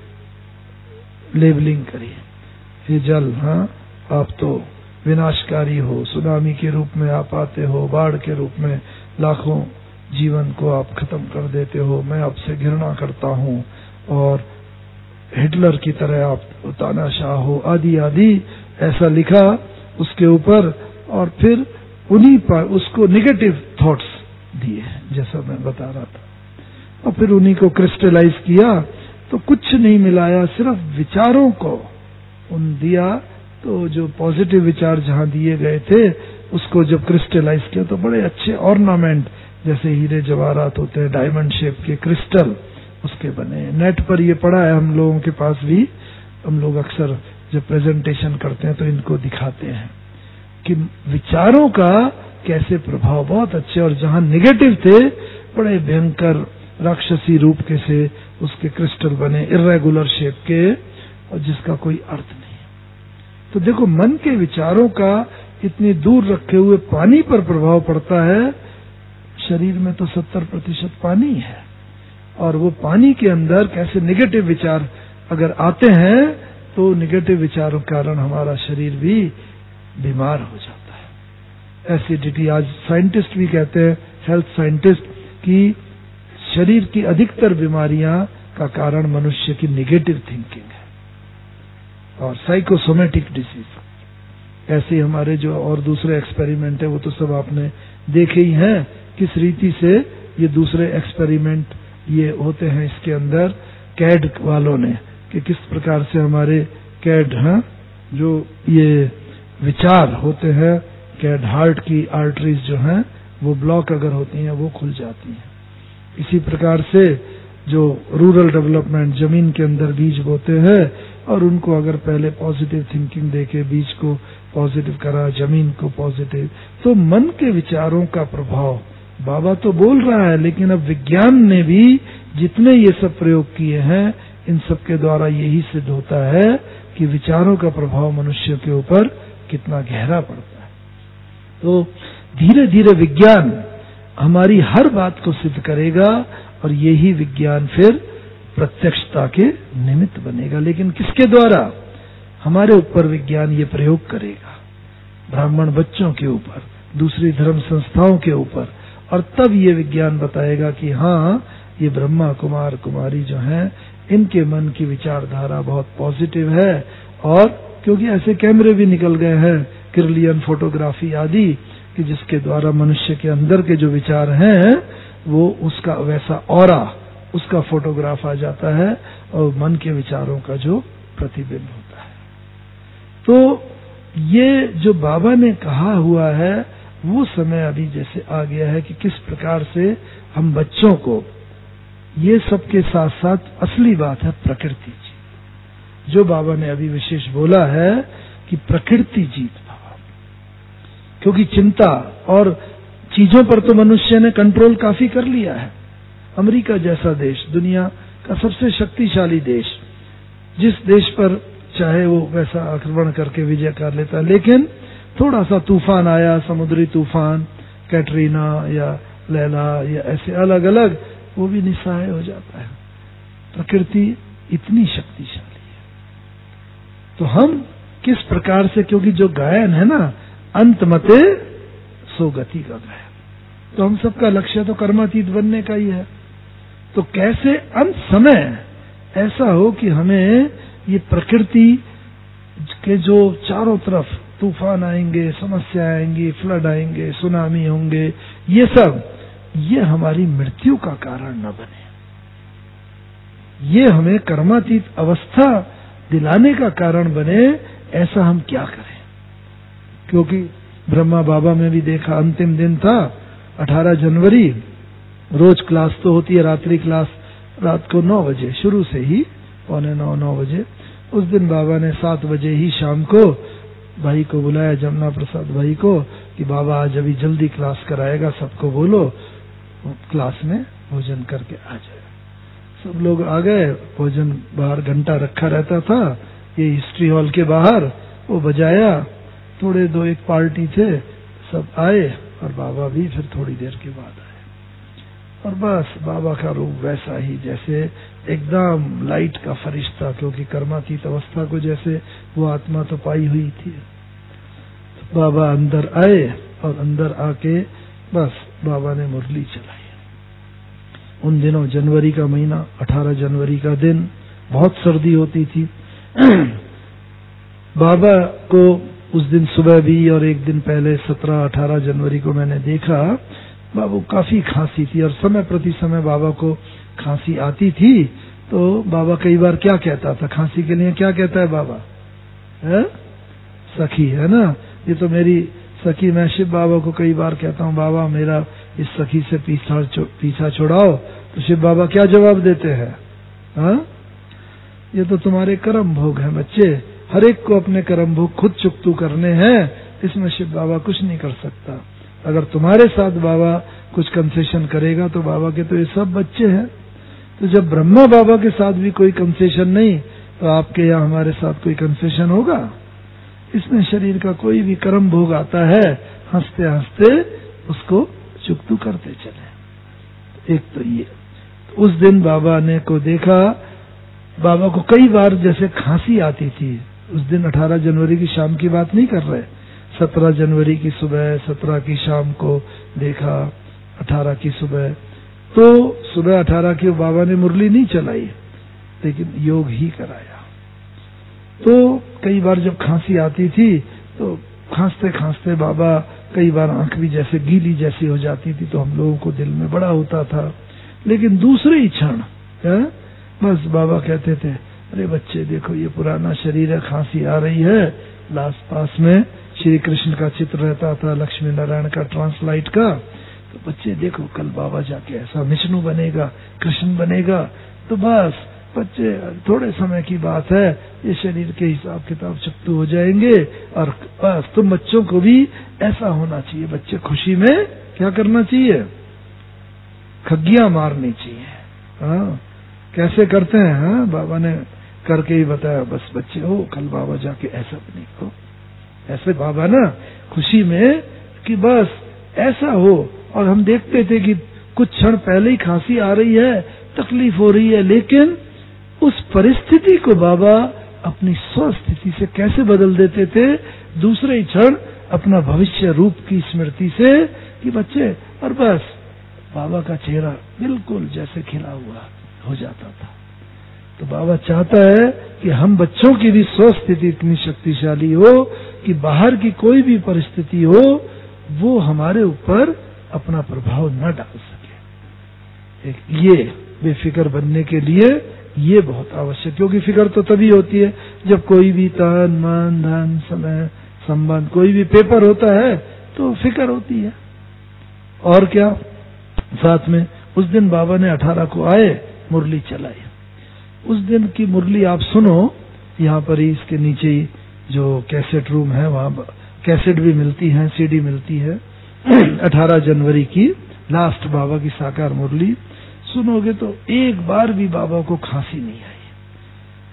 लेबलिंग करी, हे जल हाँ आप तो विनाशकारी हो, सुनामी के रूप में आप आते हो, बाढ़ के रूप में लाखों जीवन को आप खत्म कर देते हो, मैं आपसे घृणा करता हूँ, और हिटलर की तरह आप तानाशाह हो, आदि आदि ऐसा लिखा उसके ऊपर। और फिर उन्हीं पर उसको नेगेटिव थॉट्स दिए, जैसा मैं बता रहा था, और फिर उन्हीं को क्रिस्टलाइज किया तो कुछ नहीं मिलाया, सिर्फ विचारों को उन दिया। तो जो पॉजिटिव विचार जहां दिए गए थे उसको जब क्रिस्टलाइज किया तो बड़े अच्छे ऑर्नामेंट, जैसे हीरे जवाहरात होते हैं, डायमंड शेप के क्रिस्टल उसके बने। नेट पर ये पड़ा है हम लोगों के पास भी, हम लोग अक्सर जब प्रेजेंटेशन करते हैं तो इनको दिखाते हैं कि विचारों का कैसे प्रभाव बहुत अच्छे, और जहां नेगेटिव थे बड़े भयंकर राक्षसी रूप के से उसके क्रिस्टल बने, इर्रेगुलर शेप के, और जिसका कोई अर्थ नहीं। तो देखो, मन के विचारों का इतनी दूर रखे हुए पानी पर प्रभाव पड़ता है। शरीर में तो 70% पानी है, और वो पानी के अंदर कैसे नेगेटिव विचार अगर आते हैं तो नेगेटिव विचारों के कारण हमारा शरीर भी बीमार हो जाता है। एसिडिटी, आज साइंटिस्ट भी कहते हैं, हेल्थ साइंटिस्ट, कि शरीर की अधिकतर बीमारियां का कारण मनुष्य की नेगेटिव थिंकिंग है, और साइकोसोमेटिक डिसीज। ऐसे हमारे जो और दूसरे एक्सपेरिमेंट है वो तो सब आपने देखे ही हैं, किस रीति से ये दूसरे एक्सपेरिमेंट ये होते हैं इसके अंदर कैड वालों ने, कि किस प्रकार से हमारे कैड जो ये विचार होते हैं, कैड हार्ट की आर्टरीज जो हैं वो ब्लॉक अगर होती हैं वो खुल जाती हैं। इसी प्रकार से जो रूरल डेवलपमेंट, जमीन के अंदर बीज बोते हैं और उनको अगर पहले पॉजिटिव थिंकिंग देके बीज को पॉजिटिव करा, जमीन को पॉजिटिव, तो मन के विचारों का प्रभाव, बाबा तो बोल रहा है लेकिन अब विज्ञान ने भी जितने ये सब प्रयोग किए हैं इन सब के द्वारा यही सिद्ध होता है कि विचारों का प्रभाव मनुष्य के ऊपर कितना गहरा पड़ता है। तो धीरे धीरे विज्ञान हमारी हर बात को सिद्ध करेगा, और यही विज्ञान फिर प्रत्यक्षता के निमित्त बनेगा। लेकिन किसके द्वारा? हमारे ऊपर विज्ञान ये प्रयोग करेगा, ब्राह्मण बच्चों के ऊपर, दूसरी धर्म संस्थाओं के ऊपर, और तब ये विज्ञान बताएगा कि हाँ, ये ब्रह्मा कुमार कुमारी जो हैं इनके मन की विचारधारा बहुत पॉजिटिव है। और क्योंकि ऐसे कैमरे भी निकल गए हैं, किरलियन फोटोग्राफी आदि, कि जिसके द्वारा मनुष्य के अंदर के जो विचार हैं वो उसका वैसा ऑरा, उसका फोटोग्राफ आ जाता है और मन के विचारों का जो प्रतिबिंब होता है। तो ये जो बाबा ने कहा हुआ है वो समय अभी जैसे आ गया है कि किस प्रकार से हम बच्चों को, ये सब के साथ साथ असली बात है प्रकृति जीत, जो बाबा ने अभी विशेष बोला है कि प्रकृति जीत भाव, क्योंकि चिंता और चीजों पर तो मनुष्य ने कंट्रोल काफी कर लिया है। अमेरिका जैसा देश, दुनिया का सबसे शक्तिशाली देश, जिस देश पर चाहे वो वैसा आक्रमण करके विजय कर लेता, लेकिन थोड़ा सा तूफान आया, समुद्री तूफान, कैटरीना या लैला या ऐसे अलग अलग, वो भी निस्सहाय हो जाता है। प्रकृति इतनी शक्तिशाली है। तो हम किस प्रकार से, क्योंकि जो गायन है ना, अंत मते सो गति का गायन, तो हम सबका लक्ष्य तो कर्मातीत बनने का ही है। तो कैसे अंत समय ऐसा हो कि हमें ये प्रकृति के जो चारों तरफ तूफान आएंगे, समस्या आएंगी, फ्लड आएंगे, सुनामी होंगे, ये सब, ये हमारी मृत्यु का कारण न बने, ये हमें कर्मातीत अवस्था दिलाने का कारण बने, ऐसा हम क्या करें। क्योंकि ब्रह्मा बाबा में भी देखा, अंतिम दिन था 18 जनवरी, रोज क्लास तो होती है, रात्रि क्लास रात को 9 बजे शुरू से ही, 8:45-9 बजे। उस दिन बाबा ने 7 बजे ही शाम को भाई को बुलाया, जमुना प्रसाद भाई को, कि बाबा आज अभी जल्दी क्लास कराएगा, सबको बोलो क्लास में भोजन करके आ जाए। सब लोग आ गए, भोजन बाहर घंटा रखा रहता था, ये हिस्ट्री हॉल के बाहर, वो बजाया, थोड़े 2-1 पार्टी थे, सब आए और बाबा भी फिर थोड़ी देर के बाद आए। और बस बाबा का रूप वैसा ही, जैसे एकदम लाइट का फरिश्ता, क्योंकि कर्मातीत अवस्था को जैसे वो आत्मा तो पाई हुई थी। तो बाबा अंदर आए और अंदर आके बस बाबा ने मुरली चलाई। उन दिनों जनवरी का महीना, 18 जनवरी का दिन, बहुत सर्दी होती थी। बाबा को उस दिन सुबह भी और एक दिन पहले 17-18 जनवरी को मैंने देखा, बाबू काफी खांसी थी और समय प्रति समय बाबा को खांसी आती थी। तो बाबा कई बार क्या कहता था, खांसी के लिए क्या कहता है बाबा, है सखी, है ना, ये तो मेरी सखी। मैं शिव बाबा को कई बार कहता हूँ, बाबा मेरा इस सखी से पीछा छुड़ाओ, तो शिव बाबा क्या जवाब देते हैं, हाँ, ये तो तुम्हारे कर्म भोग हैं बच्चे, हर एक को अपने कर्म भोग खुद चुकतू करने हैं, इसमें शिव बाबा कुछ नहीं कर सकता। अगर तुम्हारे साथ बाबा कुछ कंसेशन करेगा तो बाबा के तो ये सब बच्चे हैं। तो जब ब्रह्मा बाबा के साथ भी कोई कंसेशन नहीं, तो आपके या हमारे साथ कोई कंसेशन होगा? इसमें शरीर का कोई भी कर्म भोग आता है, हंसते हंसते उसको चुकतू करते चले। एक तो ये, तो उस दिन बाबा ने को देखा, बाबा को कई बार जैसे खांसी आती थी। उस दिन 18 जनवरी की शाम की बात नहीं कर रहे, 17 जनवरी की सुबह, 17 की शाम को देखा, 18 की सुबह। तो सुबह 18 की बाबा ने मुरली नहीं चलाई, लेकिन योग ही कराया। तो कई बार जब खांसी आती थी तो खांसते खांसते बाबा, कई बार आंख भी जैसे गीली जैसी हो जाती थी, तो हम लोगों को दिल में बड़ा होता था। लेकिन दूसरे ही क्षण बस बाबा कहते थे, अरे बच्चे देखो ये पुराना शरीर है, खांसी आ रही है। लास्ट पास में श्री कृष्ण का चित्र रहता था, लक्ष्मी नारायण का ट्रांसलाइट का, तो बच्चे देखो कल बाबा जाके ऐसा विष्णु बनेगा, कृष्ण बनेगा। तो बस बच्चे, थोड़े समय की बात है, ये शरीर के हिसाब किताब चुकतू हो जाएंगे, और बस तुम बच्चों को भी ऐसा होना चाहिए। बच्चे खुशी में क्या करना चाहिए, खग्गियां मारनी चाहिए। हाँ, कैसे करते हैं, हाँ, बाबा ने करके ही बताया। बस बच्चे हो, कल बाबा जाके ऐसा बनेगा, ऐसे बाबा ना खुशी में कि बस ऐसा हो। और हम देखते थे कि कुछ क्षण पहले ही खांसी आ रही है, तकलीफ हो रही है, लेकिन उस परिस्थिति को बाबा अपनी स्वस्थिति से कैसे बदल देते थे, दूसरे ही क्षण अपना भविष्य रूप की स्मृति से, कि बच्चे, और बस बाबा का चेहरा बिल्कुल जैसे खिला हुआ हो जाता था। तो बाबा चाहता है कि हम बच्चों की भी स्वस्थिति इतनी शक्तिशाली हो कि बाहर की कोई भी परिस्थिति हो, वो हमारे ऊपर अपना प्रभाव न डाल सके। एक ये बेफिक्र बनने के लिए ये बहुत आवश्यक, क्योंकि फिक्र तो तभी होती है जब कोई भी तन मन धन समय संबंध, कोई भी पेपर होता है तो फिक्र होती है। और क्या, साथ में उस दिन बाबा ने 18 को आए, मुरली चलाई। उस दिन की मुरली आप सुनो, यहाँ पर ही इसके नीचे ही जो कैसेट रूम है, वहाँ कैसेट भी मिलती है, सीडी मिलती है। 18 जनवरी की लास्ट बाबा की साकार मुरली सुनोगे तो एक बार भी बाबा को खांसी नहीं आई।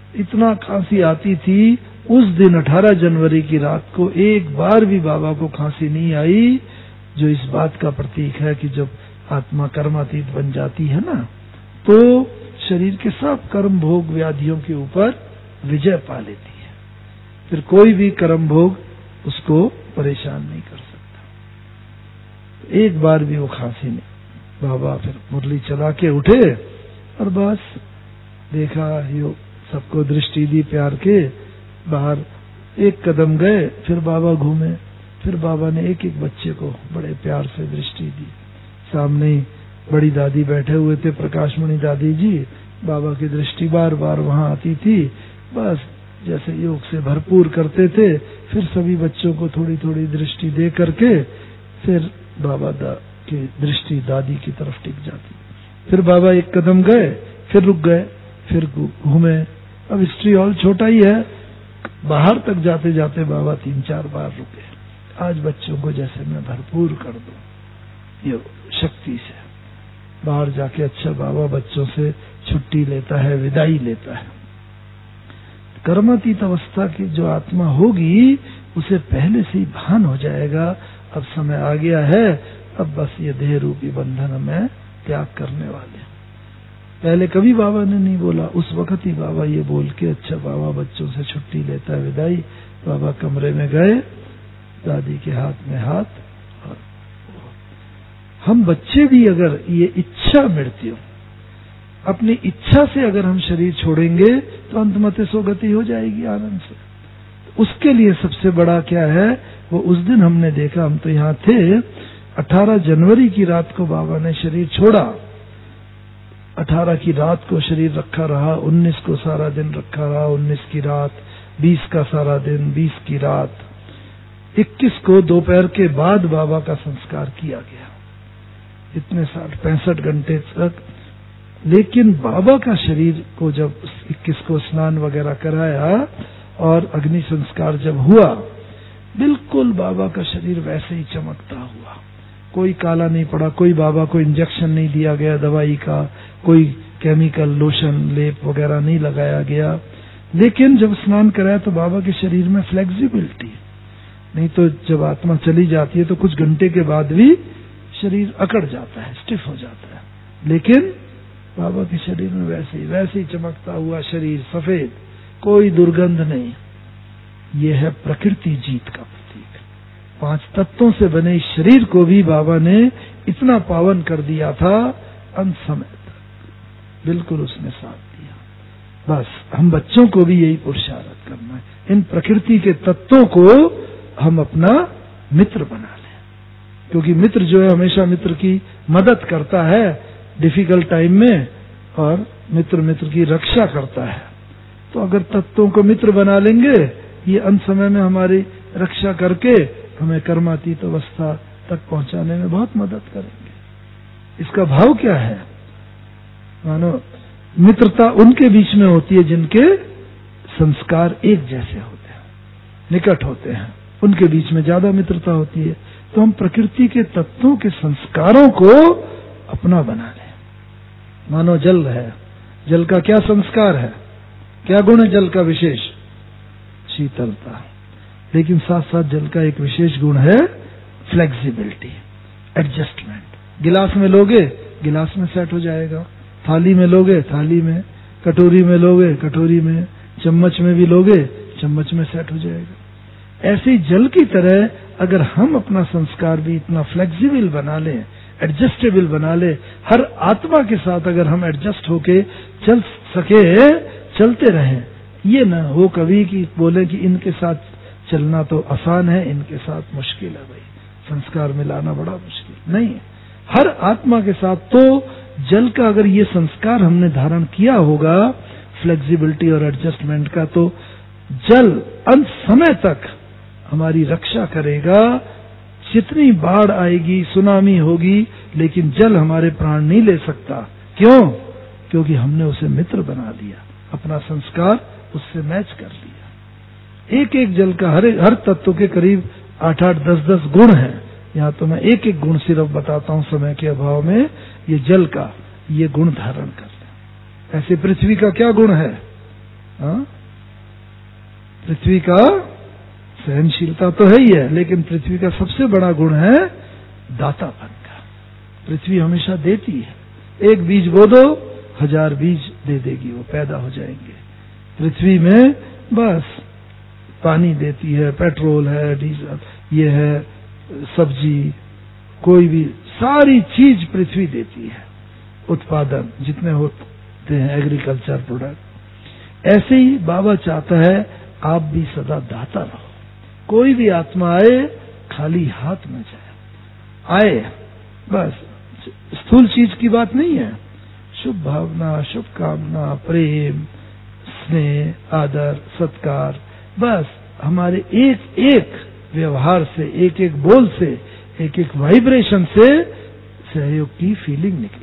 इतना खांसी आती थी। उस दिन 18 जनवरी की रात को एक बार भी बाबा को खांसी नहीं आई, जो इस बात का प्रतीक है कि जब आत्मा कर्मातीत बन जाती है ना, तो शरीर के सब कर्म भोग व्याधियों के ऊपर विजय पा लेती है। फिर कोई भी कर्म भोग उसको परेशान नहीं कर सकता। एक बार भी वो खांसी नहीं। बाबा फिर मुरली चला के उठे और बस देखा, यो सबको दृष्टि दी प्यार के, बाहर एक कदम गए, फिर बाबा घूमे, फिर बाबा ने एक एक बच्चे को बड़े प्यार से दृष्टि दी। सामने ही बड़ी दादी बैठे हुए थे, प्रकाशमणि दादी जी, बाबा की दृष्टि बार बार वहां आती थी। बस जैसे योग से भरपूर करते थे, फिर सभी बच्चों को थोड़ी थोड़ी दृष्टि दे करके फिर बाबा की दृष्टि दादी की तरफ टिक जाती। फिर बाबा एक कदम गए, फिर रुक गए, फिर घूमे। अब हिस्ट्री हॉल छोटा ही है, बाहर तक जाते जाते बाबा 3-4 बार रुके। आज बच्चों को जैसे मैं भरपूर कर दूं ये शक्ति से, बाहर जाके अच्छा बाबा बच्चों से छुट्टी लेता है, विदाई लेता है। कर्मातीत अवस्था की जो आत्मा होगी उसे पहले से ही भान हो जाएगा, अब समय आ गया है, अब बस ये देह रूपी बंधन में त्याग करने वाले। पहले कभी बाबा ने नहीं बोला, उस वक्त ही बाबा ये बोल के अच्छा बाबा बच्चों से छुट्टी लेता है, विदाई। बाबा कमरे में गए, दादी के हाथ में हाथ। और हम बच्चे भी अगर ये इच्छा मृत्यु, अपनी इच्छा से अगर हम शरीर छोड़ेंगे तो अंतमते सो गति हो जाएगी आनंद से। उसके लिए सबसे बड़ा क्या है, वो उस दिन हमने देखा, हम तो यहाँ थे, 18 जनवरी की रात को बाबा ने शरीर छोड़ा। 18 की रात को शरीर रखा रहा, 19 को सारा दिन रखा रहा, 19 की रात, 20 का सारा दिन, 20 की रात, 21 को दोपहर के बाद बाबा का संस्कार किया गया। इतने साल 65 घंटे तक। लेकिन बाबा का शरीर को जब 21 को स्नान वगैरह कराया और अग्नि संस्कार जब हुआ, बिल्कुल बाबा का शरीर वैसे ही चमकता हुआ, कोई काला नहीं पड़ा, कोई बाबा को इंजेक्शन नहीं दिया गया दवाई का, कोई केमिकल लोशन लेप वगैरह नहीं लगाया गया। लेकिन जब स्नान कराया तो बाबा के शरीर में फ्लेक्सिबिलिटी, नहीं तो जब आत्मा चली जाती है तो कुछ घंटे के बाद भी शरीर अकड़ जाता है, स्टिफ हो जाता है। लेकिन बाबा के शरीर में वैसे ही चमकता हुआ शरीर, सफेद, कोई दुर्गंध नहीं। ये है प्रकृति जीत का प्रतीक। 5 तत्वों से बने इस शरीर को भी बाबा ने इतना पावन कर दिया था, अंत समय तक बिल्कुल उसने साथ दिया। बस हम बच्चों को भी यही पुरुषार्थ करना है, इन प्रकृति के तत्वों को हम अपना मित्र बना लें, क्योंकि मित्र जो है हमेशा मित्र की मदद करता है डिफिकल्ट टाइम में, और मित्र की रक्षा करता है। तो अगर तत्वों को मित्र बना लेंगे, ये अंत समय में हमारी रक्षा करके हमें कर्मातीत अवस्था तक पहुंचाने में बहुत मदद करेंगे। इसका भाव क्या है? मानो मित्रता उनके बीच में होती है जिनके संस्कार एक जैसे होते हैं, निकट होते हैं, उनके बीच में ज्यादा मित्रता होती है। तो हम प्रकृति के तत्वों के संस्कारों को अपना बना लें। मानो जल है, जल का क्या संस्कार है, क्या गुण है जल का विशेष? शीतलता। लेकिन साथ साथ जल का एक विशेष गुण है फ्लेक्सिबिलिटी, एडजस्टमेंट। गिलास में लोगे, गिलास में सेट हो जाएगा, थाली में लोगे, थाली में, कटोरी में लोगे, कटोरी में, चम्मच में भी लोगे, चम्मच में सेट हो जाएगा। ऐसे ही जल की तरह अगर हम अपना संस्कार भी इतना फ्लेक्सिबल बना लें, एडजस्टेबल बना ले, हर आत्मा के साथ अगर हम एडजस्ट होके चल सके, चलते रहें, ये ना हो कभी कि बोले कि इनके साथ चलना तो आसान है, इनके साथ मुश्किल है, भाई संस्कार मिलाना बड़ा मुश्किल। नहीं, हर आत्मा के साथ तो जल का अगर ये संस्कार हमने धारण किया होगा, फ्लेक्सिबिलिटी और एडजस्टमेंट का, तो जल अंत समय तक हमारी रक्षा करेगा। जितनी बाढ़ आएगी, सुनामी होगी, लेकिन जल हमारे प्राण नहीं ले सकता। क्यों? क्योंकि हमने उसे मित्र बना लिया, अपना संस्कार उससे मैच कर लिया। एक एक जल का हर तत्व के करीब 8-8, 10-10 गुण हैं। यहाँ तो मैं एक एक गुण सिर्फ बताता हूँ समय के अभाव में। ये जल का ये गुण धारण कर ले। ऐसे पृथ्वी का क्या गुण है? हाँ, पृथ्वी का सहनशीलता तो है ही है, लेकिन पृथ्वी का सबसे बड़ा गुण है दातापन का। पृथ्वी हमेशा देती है। एक बीज बो दो, 1000 बीज दे देगी, वो पैदा हो जाएंगे। पृथ्वी में बस पानी देती है, पेट्रोल है, डीजल ये है, सब्जी, कोई भी सारी चीज पृथ्वी देती है। उत्पादन जितने होते हैं एग्रीकल्चर प्रोडक्ट, ऐसे ही बाबा चाहता है आप भी सदा दाता रहो। कोई भी आत्मा आए खाली हाथ में जाए, आए बस, स्थूल चीज की बात नहीं है, शुभ भावना, शुभकामना, प्रेम, स्नेह, आदर, सत्कार, बस हमारे एक एक व्यवहार से, एक एक बोल से, एक एक वाइब्रेशन से सहयोग की फीलिंग निकले।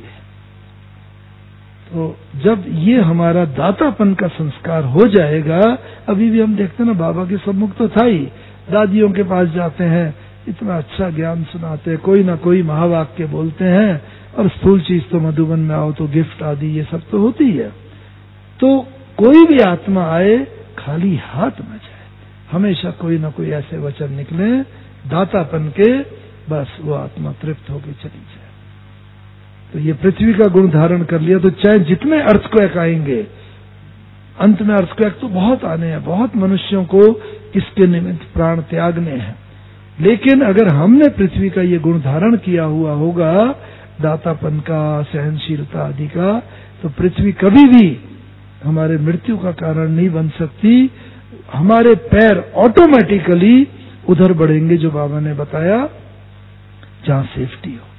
तो जब ये हमारा दातापन का संस्कार हो जाएगा, अभी भी हम देखते हैं ना, बाबा के सम्मुख तो था ही, दादियों के पास जाते हैं, इतना अच्छा ज्ञान सुनाते हैं, कोई ना कोई महावाक्य बोलते हैं, और स्थूल चीज तो मधुबन में आओ तो गिफ्ट आदि ये सब तो होती है। तो कोई भी आत्मा आए खाली हाथ न जाए, हमेशा कोई ना कोई ऐसे वचन निकले दातापन के, बस वो आत्मा तृप्त होकर चली जाए। तो ये पृथ्वी का गुण धारण कर लिया तो चाहे जितने अर्थक्वेक आएंगे, अंत में अर्थक्वेक तो बहुत आने हैं, बहुत मनुष्यों को इसके निमित्त प्राण त्यागने हैं, लेकिन अगर हमने पृथ्वी का ये गुण धारण किया हुआ होगा, दातापन का, सहनशीलता आदि का, तो पृथ्वी कभी भी हमारे मृत्यु का कारण नहीं बन सकती। हमारे पैर ऑटोमेटिकली उधर बढ़ेंगे जो बाबा ने बताया, जहां सेफ्टी होगी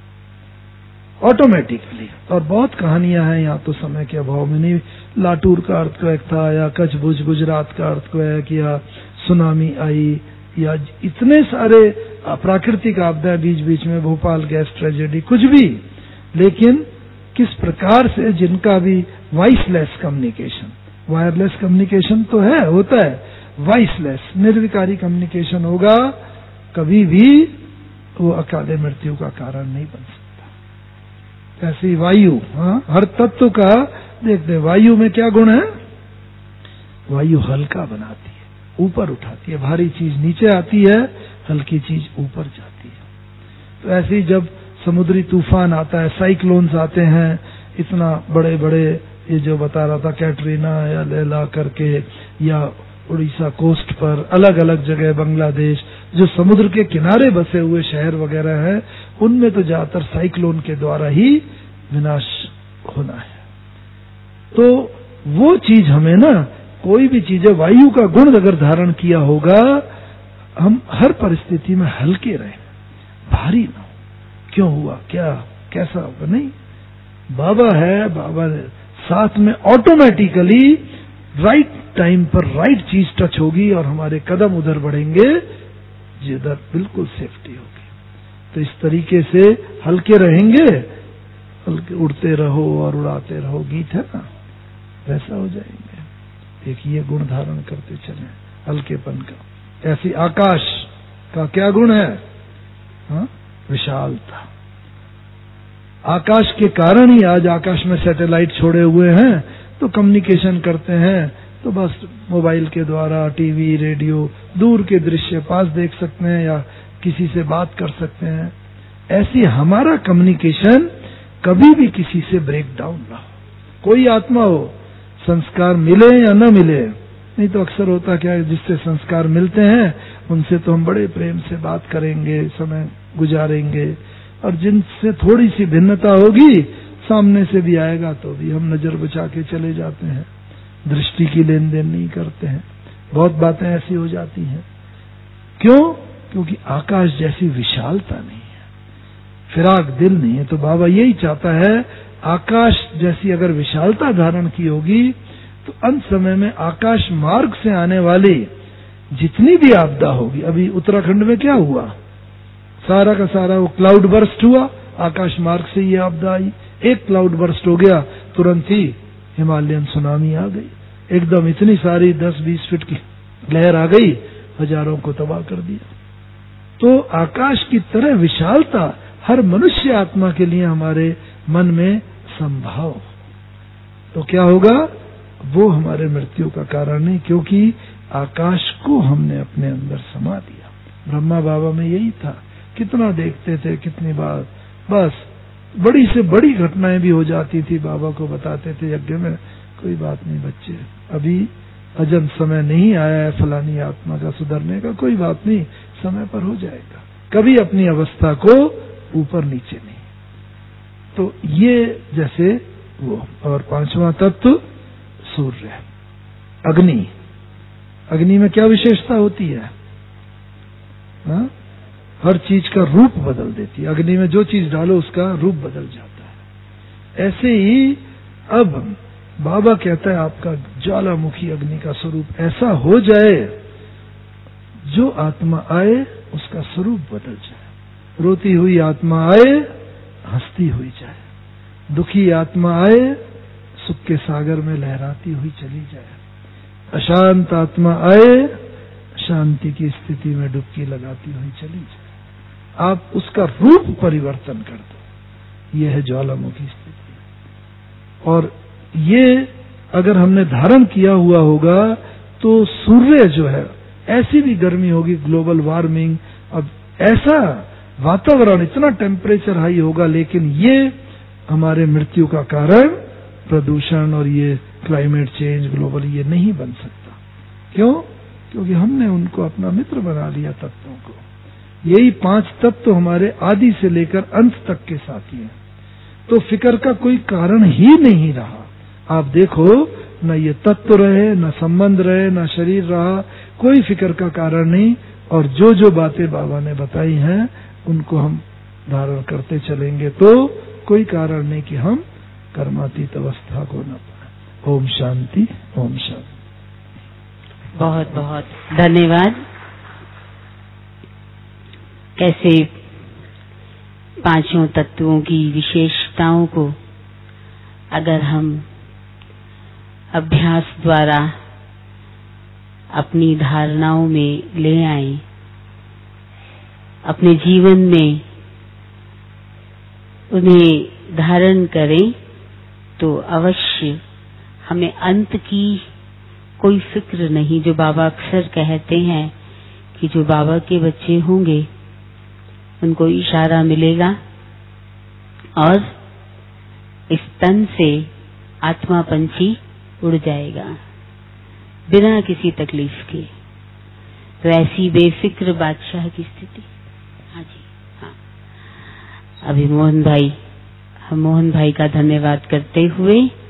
ऑटोमेटिकली। और बहुत कहानियां हैं, यहाँ तो समय के अभाव में नहीं, लाटूर का अर्थक्वेक था, या कच्छ भुज गुजरात का अर्थक्वेक, या सुनामी आई, या इतने सारे प्राकृतिक आपदाएं बीच बीच में, भोपाल गैस ट्रेजेडी, कुछ भी, लेकिन किस प्रकार से जिनका भी वॉइसलेस कम्युनिकेशन, वायरलेस कम्युनिकेशन तो है, होता है, वॉइसलेस निर्विकारी कम्युनिकेशन होगा, कभी भी वो अकाले मृत्यु का कारण नहीं बन सकता। ऐसी वायु, हाँ, हर तत्व का देखते हैं, वायु में क्या गुण है? वायु हल्का बनाती है, ऊपर उठाती है, भारी चीज नीचे आती है, हल्की चीज ऊपर जाती है। तो ऐसे ही जब समुद्री तूफान आता है, साइक्लोन्स आते हैं, इतना बड़े बड़े, ये जो बता रहा था कैटरीना या लैला करके, या उड़ीसा कोस्ट पर, अलग अलग जगह, बांग्लादेश, जो समुद्र के किनारे बसे हुए शहर वगैरह हैं, उनमें तो ज्यादातर साइक्लोन के द्वारा ही विनाश होना है। तो वो चीज हमें ना, कोई भी चीज है, वायु का गुण अगर धारण किया होगा, हम हर परिस्थिति में हल्के रहें, भारी ना हो। क्यों हुआ, क्या, कैसा होगा, नहीं, बाबा है, बाबा साथ में, ऑटोमेटिकली राइट टाइम पर राइट चीज टच होगी और हमारे कदम उधर बढ़ेंगे जिधर बिल्कुल सेफ्टी होगी। तो इस तरीके से हल्के रहेंगे, हल्के उड़ते रहो और उड़ाते रहो, गीत है ना, वैसा हो जाएंगे। एक ये गुण धारण करते चले, हल्केपन का। ऐसी आकाश का क्या गुण है? हाँ, विशालता। आकाश के कारण ही आज आकाश में सैटेलाइट छोड़े हुए हैं, तो कम्युनिकेशन करते हैं, तो बस मोबाइल के द्वारा, टीवी, रेडियो, दूर के दृश्य पास देख सकते हैं या किसी से बात कर सकते हैं। ऐसी हमारा कम्युनिकेशन कभी भी किसी से ब्रेक डाउन ना हो। कोई आत्मा हो, संस्कार मिले या न मिले, नहीं तो अक्सर होता क्या है, जिससे संस्कार मिलते हैं उनसे तो हम बड़े प्रेम से बात करेंगे, समय गुजारेंगे, और जिनसे थोड़ी सी भिन्नता होगी, सामने से भी आएगा तो भी हम नजर बचा के चले जाते हैं, दृष्टि की लेन देन नहीं करते हैं। बहुत बातें ऐसी हो जाती हैं। क्यों? क्योंकि आकाश जैसी विशालता नहीं है, फिराक दिल नहीं है। तो बाबा यही चाहता है, आकाश जैसी अगर विशालता धारण की होगी, तो अंत समय में आकाश मार्ग से आने वाली जितनी भी आपदा होगी, अभी उत्तराखंड में क्या हुआ, सारा का सारा वो क्लाउड बर्स्ट हुआ, आकाश मार्ग से ये आपदा आई। एक क्लाउड बर्स्ट हो गया, तुरंत ही हिमालयन सुनामी आ गई, एकदम इतनी सारी 10-20 फीट की लहर आ गई, हजारों को तबाह कर दिया। तो आकाश की तरह विशालता हर मनुष्य आत्मा के लिए हमारे मन में संभाव, तो क्या होगा, वो हमारे मृत्यु का कारण नहीं, क्योंकि आकाश को हमने अपने अंदर समा दिया। ब्रह्मा बाबा में यही था, कितना देखते थे, कितनी बार, बस बड़ी से बड़ी घटनाएं भी हो जाती थी, बाबा को बताते थे यज्ञ में, कोई बात नहीं बच्चे, अभी अजन समय नहीं आया है फलानी आत्मा का सुधरने का, कोई बात नहीं, समय पर हो जाएगा। कभी अपनी अवस्था को ऊपर नीचे नहीं। तो ये जैसे वो। और पांचवा तत्व सूर्य, अग्नि। अग्नि में क्या विशेषता होती है? हा? हर चीज का रूप बदल देती है। अग्नि में जो चीज डालो उसका रूप बदल जाता है। ऐसे ही अब बाबा कहता है आपका ज्वालामुखी अग्नि का स्वरूप ऐसा हो जाए, जो आत्मा आए उसका स्वरूप बदल जाए। रोती हुई आत्मा आए, हंसती हुई जाए। दुखी आत्मा आए, सुख के सागर में लहराती हुई चली जाए। अशांत आत्मा आए, शांति की स्थिति में डुबकी लगाती हुई चली जाए। आप उसका रूप परिवर्तन कर दो, यह है ज्वालामुखी स्थिति। और ये अगर हमने धारण किया हुआ होगा तो सूर्य जो है, ऐसी भी गर्मी होगी, ग्लोबल वार्मिंग, अब ऐसा वातावरण, इतना टेम्परेचर हाई होगा, लेकिन ये हमारे मृत्यु का कारण प्रदूषण और ये क्लाइमेट चेंज ग्लोबल ये नहीं बन सकता। क्यों? क्योंकि हमने उनको अपना मित्र बना लिया, तत्वों को। यही 5 तत्व हमारे आदि से लेकर अंत तक के साथी हैं। तो फिक्र का कोई कारण ही नहीं रहा। आप देखो, न ये तत्व रहे, न संबंध रहे, न शरीर रहा, कोई फिक्र का कारण नहीं। और जो जो बातें बाबा ने बताई हैं उनको हम धारण करते चलेंगे तो कोई कारण नहीं कि हम कर्मातीत अवस्था को न पाए। ओम शांति, ओम शांति। बहुत बहुत धन्यवाद। कैसे 5 तत्वों की विशेषताओं को अगर हम अभ्यास द्वारा अपनी धारणाओं में ले आए, अपने जीवन में उन्हें धारण करें, तो अवश्य हमें अंत की कोई फिक्र नहीं। जो बाबा अक्सर कहते हैं कि जो बाबा के बच्चे होंगे उनको इशारा मिलेगा और इस तन से आत्मा पंछी उड़ जाएगा बिना किसी तकलीफ के। तो ऐसी बेफिक्र बादशाह की स्थिति। हाँ जी, हाँ। अभी मोहन भाई, हम मोहन भाई का धन्यवाद करते हुए